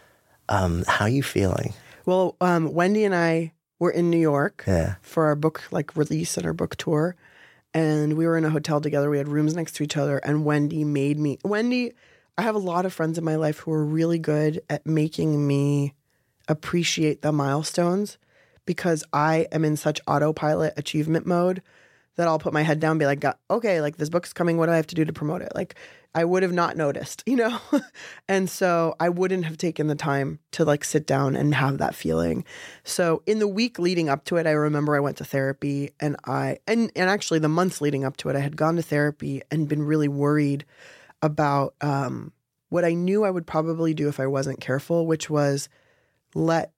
Um, how are you feeling? Well, um, Wendy and I were in New York yeah. for our book like release and our book tour. And we were in a hotel together. We had rooms next to each other. And Wendy made me, Wendy, I have a lot of friends in my life who are really good at making me appreciate the milestones, because I am in such autopilot achievement mode that I'll put my head down and be like, okay, like this book's coming. What do I have to do to promote it? Like I would have not noticed, you know? And so I wouldn't have taken the time to like sit down and have that feeling. So in the week leading up to it, I remember I went to therapy and I, and, and actually the months leading up to it, I had gone to therapy and been really worried about um, what I knew I would probably do if I wasn't careful, which was let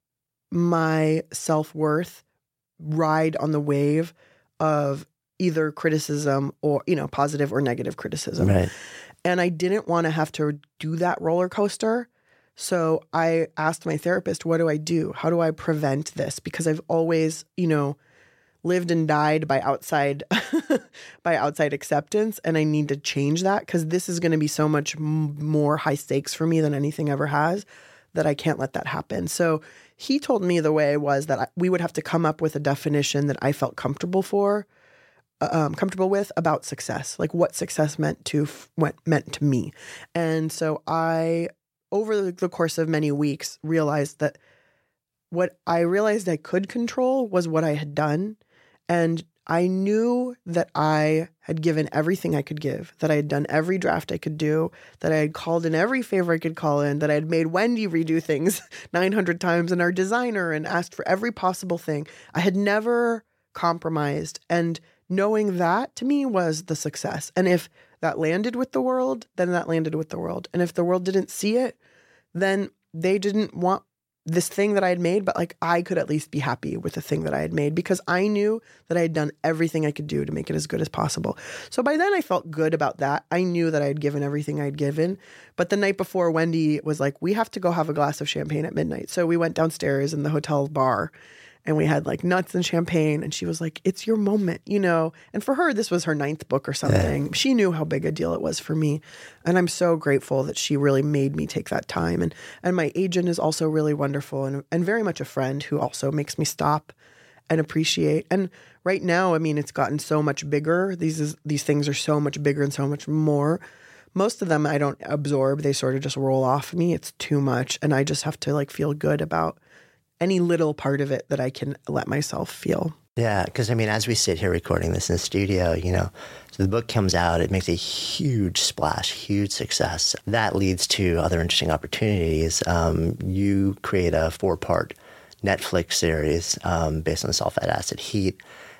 my self-worth ride on the wave of either criticism or, you know, positive or negative criticism. Right. And I didn't want to have to do that roller coaster. So I asked my therapist, what do I do? How do I prevent this? Because I've always, you know, lived and died by outside by outside acceptance. And I need to change that because this is going to be so much m- more high stakes for me than anything ever has, that I can't let that happen. So he told me the way was that I, we would have to come up with a definition that I felt comfortable for, um, comfortable with about success, like what success meant to what meant to me. And so I, over the course of many weeks, realized that what I realized I could control was what I had done. And I knew that I had given everything I could give, that I had done every draft I could do, that I had called in every favor I could call in, that I had made Wendy redo things nine hundred times and our designer and asked for every possible thing. I had never compromised. And knowing that to me was the success. And if that landed with the world, then that landed with the world. And if the world didn't see it, then they didn't want this thing that I had made, but like I could at least be happy with the thing that I had made because I knew that I had done everything I could do to make it as good as possible. So by then I felt good about that. I knew that I had given everything I had given. But the night before, Wendy was like, we have to go have a glass of champagne at midnight. So we went downstairs in the hotel bar and we had like nuts and champagne. And she was like, it's your moment, you know? And for her, this was her ninth book or something. Yeah. She knew how big a deal it was for me. And I'm so grateful that she really made me take that time. And and my agent is also really wonderful and, and very much a friend who also makes me stop and appreciate. And right now, I mean, it's gotten so much bigger. These is, these things are so much bigger and so much more. Most of them I don't absorb. They sort of just roll off me. It's too much. And I just have to like feel good about any little part of it that I can let myself feel. Yeah, because I mean, as we sit here recording this in the studio, you know, so the book comes out, it makes a huge splash, huge success. That leads to other interesting opportunities. Um, you create a four-part Netflix series um, based on the sulfate acid heat.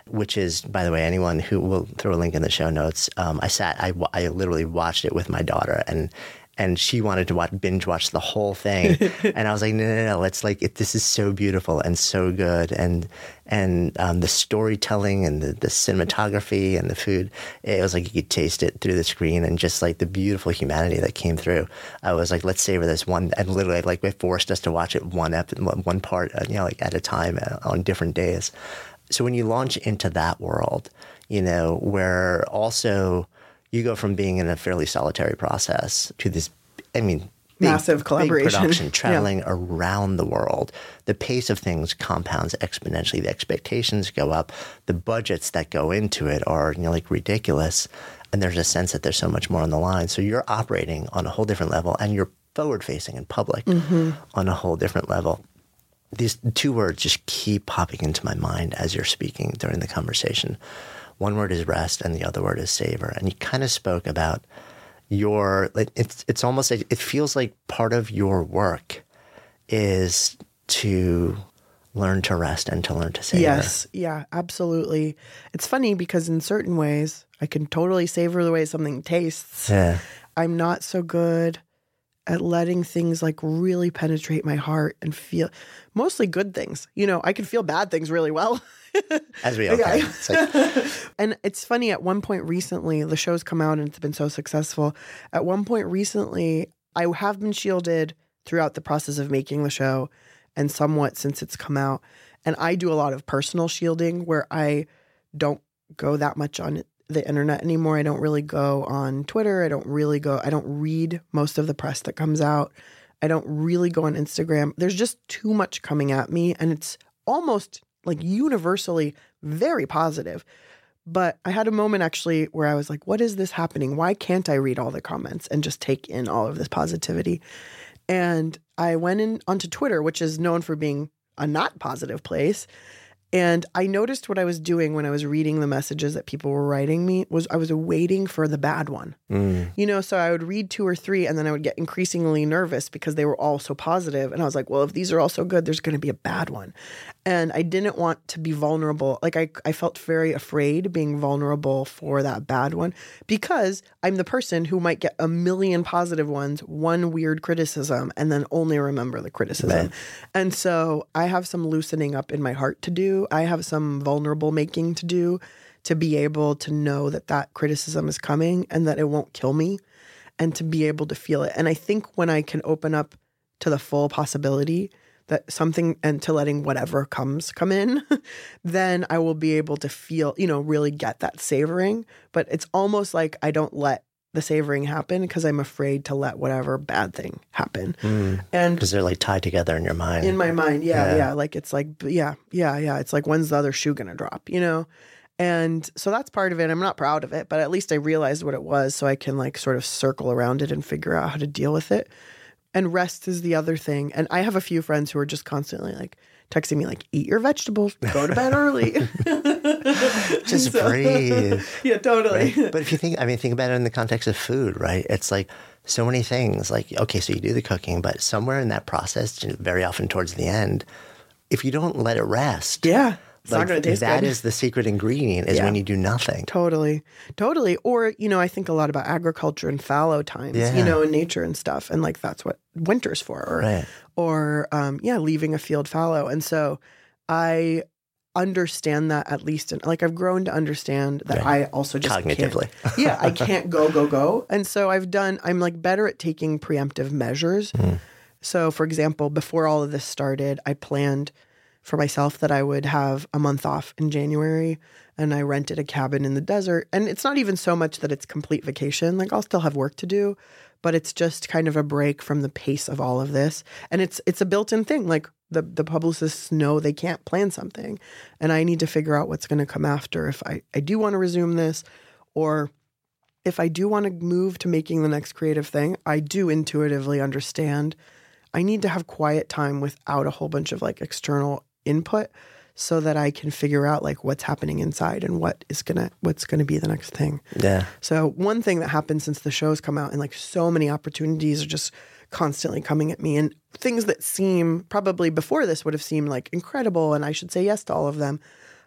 which is, by the way, anyone who will throw a link in the show notes. Um, I sat, I, I literally watched it with my daughter, and and she wanted to watch, binge watch the whole thing. And I was like, no, no, no, let's like, it, this is so beautiful and so good. And and um, the storytelling and the, the cinematography and the food, it was like you could taste it through the screen, and just like the beautiful humanity that came through. I was like, let's savor this one. And literally, like, they forced us to watch it one ep- one part, you know, like at a time on different days. So when you launch into that world, you know, where also you go from being in a fairly solitary process to this, I mean, big, massive collaboration, big production, traveling yeah. around the world. The pace of things compounds exponentially. The expectations go up. The budgets that go into it are, you know, like ridiculous. And there's a sense that there's so much more on the line. So you're operating on a whole different level, and you're forward facing in public mm-hmm. on a whole different level. These two words just keep popping into my mind as you're speaking during the conversation. One word is rest, and the other word is savor. And you kind of spoke about your, it's it's almost, it feels like part of your work is to learn to rest and to learn to savor. Yes, yeah, absolutely. It's funny because in certain ways, I can totally savor the way something tastes. Yeah. I'm not so good at letting things like really penetrate my heart and feel, mostly good things. You know, I can feel bad things really well. As we all can. It's like... And it's funny, at one point recently, the show's come out and it's been so successful. At one point recently, I have been shielded throughout the process of making the show and somewhat since it's come out. And I do a lot of personal shielding where I don't go that much on the internet anymore. I don't really go on Twitter. I don't really go, I don't read most of the press that comes out. I don't really go on Instagram. There's just too much coming at me, and it's almost like universally very positive. But I had a moment actually where I was like, what is this happening? Why can't I read all the comments and just take in all of this positivity? And I went in onto Twitter, which is known for being a not positive place. And I noticed what I was doing when I was reading the messages that people were writing me was I was waiting for the bad one. Mm. You know, so I would read two or three and then I would get increasingly nervous because they were all so positive. And I was like, well, if these are all so good, there's going to be a bad one. And I didn't want to be vulnerable. Like I, I felt very afraid being vulnerable for that bad one because I'm the person who might get a million positive ones, one weird criticism, and then only remember the criticism. Right. And so I have some loosening up in my heart to do. I have some vulnerable making to do to be able to know that that criticism is coming and that it won't kill me, and to be able to feel it. And I think when I can open up to the full possibility that something, and to letting whatever comes come in, then I will be able to feel, you know, really get that savoring. But it's almost like I don't let the savoring happen because I'm afraid to let whatever bad thing happen. Mm, and because they're like tied together in your mind. In my mind, yeah, yeah, yeah. Like it's like, yeah, yeah, yeah. It's like, when's the other shoe gonna drop, you know? And so that's part of it. I'm not proud of it, but at least I realized what it was, so I can like sort of circle around it and figure out how to deal with it. And rest is the other thing. And I have a few friends who are just constantly like texting me like, eat your vegetables, go to bed early. Just so, breathe. Yeah, totally. Right? But if you think, I mean, think about it in the context of food, right? It's like so many things. Like, okay, so you do the cooking, but somewhere in that process, very often towards the end, if you don't let it rest. Yeah. It's like, not going to taste that good. is the secret ingredient is yeah. when you do nothing. Totally. Totally. Or, you know, I think a lot about agriculture and fallow times, yeah. you know, in nature and stuff. And like, that's what winter's for. Or, right. or um, yeah, leaving a field fallow. And so I understand that at least. In, like, I've grown to understand that right. I also just cognitively. Can't, yeah, I can't go, go, go. And so I've done, I'm like better at taking preemptive measures. Mm. So, for example, before all of this started, I planned for myself that I would have a month off in January, and I rented a cabin in the desert. And it's not even so much that it's complete vacation. Like, I'll still have work to do, but it's just kind of a break from the pace of all of this. And it's it's a built-in thing. Like, the, the publicists know they can't plan something, and I need to figure out what's going to come after if I, I do want to resume this, or if I do want to move to making the next creative thing. I do intuitively understand I need to have quiet time without a whole bunch of like external input so that I can figure out like what's happening inside and what is gonna what's gonna be the next thing. Yeah. So one thing that happened since the show's come out, and like so many opportunities are just constantly coming at me, and things that seem probably before this would have seemed like incredible and I should say yes to all of them.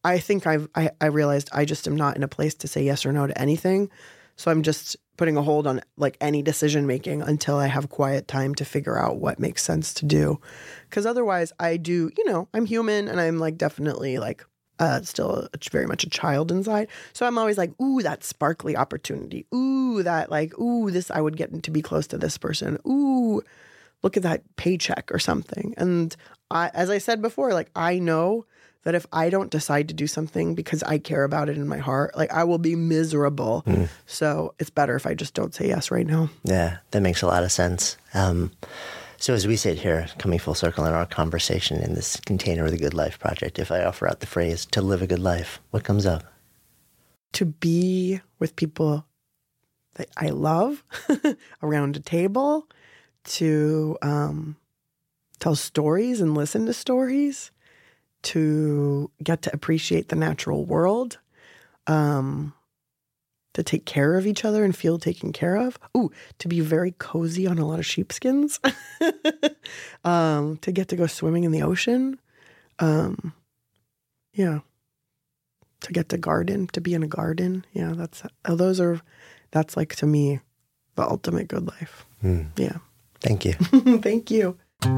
I think I've, I, I realized I just am not in a place to say yes or no to anything. So I'm just putting a hold on like any decision making until I have quiet time to figure out what makes sense to do. Because otherwise I do, you know, I'm human and I'm like definitely like uh, still a, very much a child inside. So I'm always like, ooh, that sparkly opportunity. Ooh, that like, ooh, this, I would get to be close to this person. Ooh, look at that paycheck or something. And I, as I said before, like I know that if I don't decide to do something because I care about it in my heart, like I will be miserable. Mm. So it's better if I just don't say yes right now. Yeah, that makes a lot of sense. Um, so as we sit here, coming full circle in our conversation in this container of the Good Life Project, if I offer out the phrase, to live a good life, what comes up? To be with people that I love around a table, to um, tell stories and listen to stories, to get to appreciate the natural world, um, to take care of each other and feel taken care of. Ooh, to be very cozy on a lot of sheepskins, um, to get to go swimming in the ocean. Um, yeah. To get to garden, to be in a garden. Yeah, that's, uh, those are, that's like to me, the ultimate good life. Mm. Yeah. Thank you. Thank you.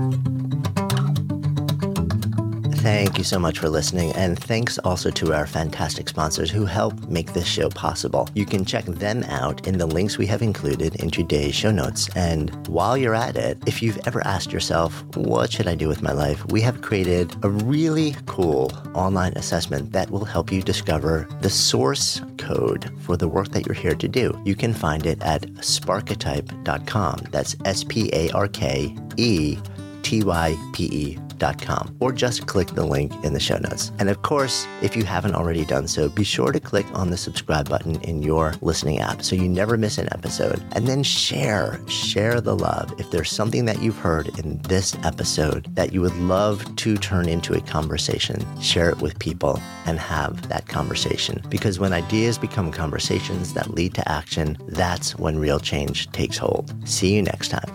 Thank you so much for listening, and thanks also to our fantastic sponsors who help make this show possible. You can check them out in the links we have included in today's show notes. And while you're at it, if you've ever asked yourself, what should I do with my life? We have created a really cool online assessment that will help you discover the source code for the work that you're here to do. You can find it at sparketype dot com. That's S P A R K E T Y P E dot com, or just click the link in the show notes. And of course, if you haven't already done so, be sure to click on the subscribe button in your listening app so you never miss an episode. And then share, share the love. If there's something that you've heard in this episode that you would love to turn into a conversation, share it with people and have that conversation. Because when ideas become conversations that lead to action, that's when real change takes hold. See you next time.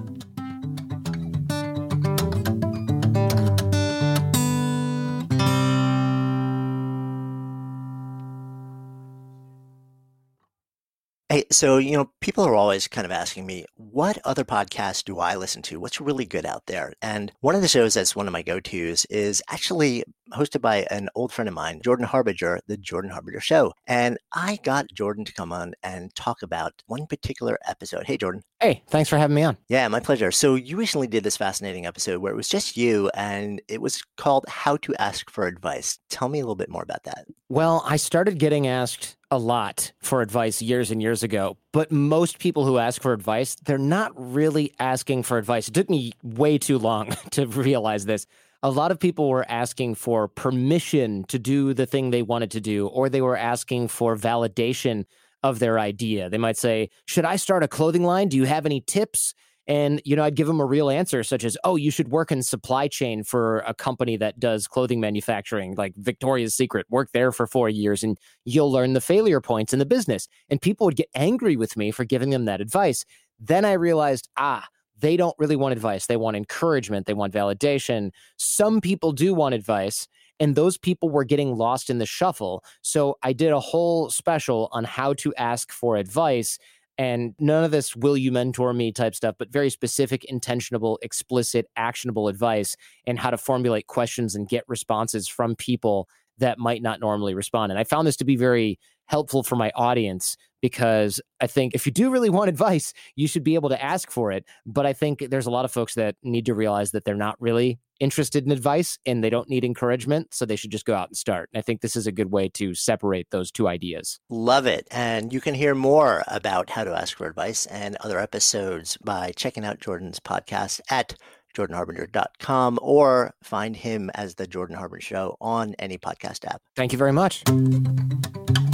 Hey, so, you know, people are always kind of asking me, what other podcasts do I listen to? What's really good out there? And one of the shows that's one of my go-tos is actually hosted by an old friend of mine, Jordan Harbinger, The Jordan Harbinger Show. And I got Jordan to come on and talk about one particular episode. Hey, Jordan. Hey, thanks for having me on. Yeah, my pleasure. So you recently did this fascinating episode where it was just you, and it was called How to Ask for Advice. Tell me a little bit more about that. Well, I started getting asked a lot for advice years and years ago, but most people who ask for advice, they're not really asking for advice. It took me way too long to realize this. A lot of people were asking for permission to do the thing they wanted to do, or they were asking for validation of their idea. They might say, should I start a clothing line? Do you have any tips? And, you know, I'd give them a real answer, such as, oh, you should work in supply chain for a company that does clothing manufacturing, like Victoria's Secret. Work there for four years and you'll learn the failure points in the business. And people would get angry with me for giving them that advice. Then I realized, ah, they don't really want advice. They want encouragement. They want validation. Some people do want advice, and those people were getting lost in the shuffle. So I did a whole special on how to ask for advice. And none of this will you mentor me type stuff, but very specific, intentional, explicit, actionable advice and how to formulate questions and get responses from people that might not normally respond. And I found this to be very helpful for my audience because I think if you do really want advice, you should be able to ask for it. But I think there's a lot of folks that need to realize that they're not really interested in advice and they don't need encouragement, so they should just go out and start. And I think this is a good way to separate those two ideas. Love it. And you can hear more about how to ask for advice and other episodes by checking out Jordan's podcast at jordan harbinger dot com or find him as The Jordan Harbinger Show on any podcast app. Thank you very much.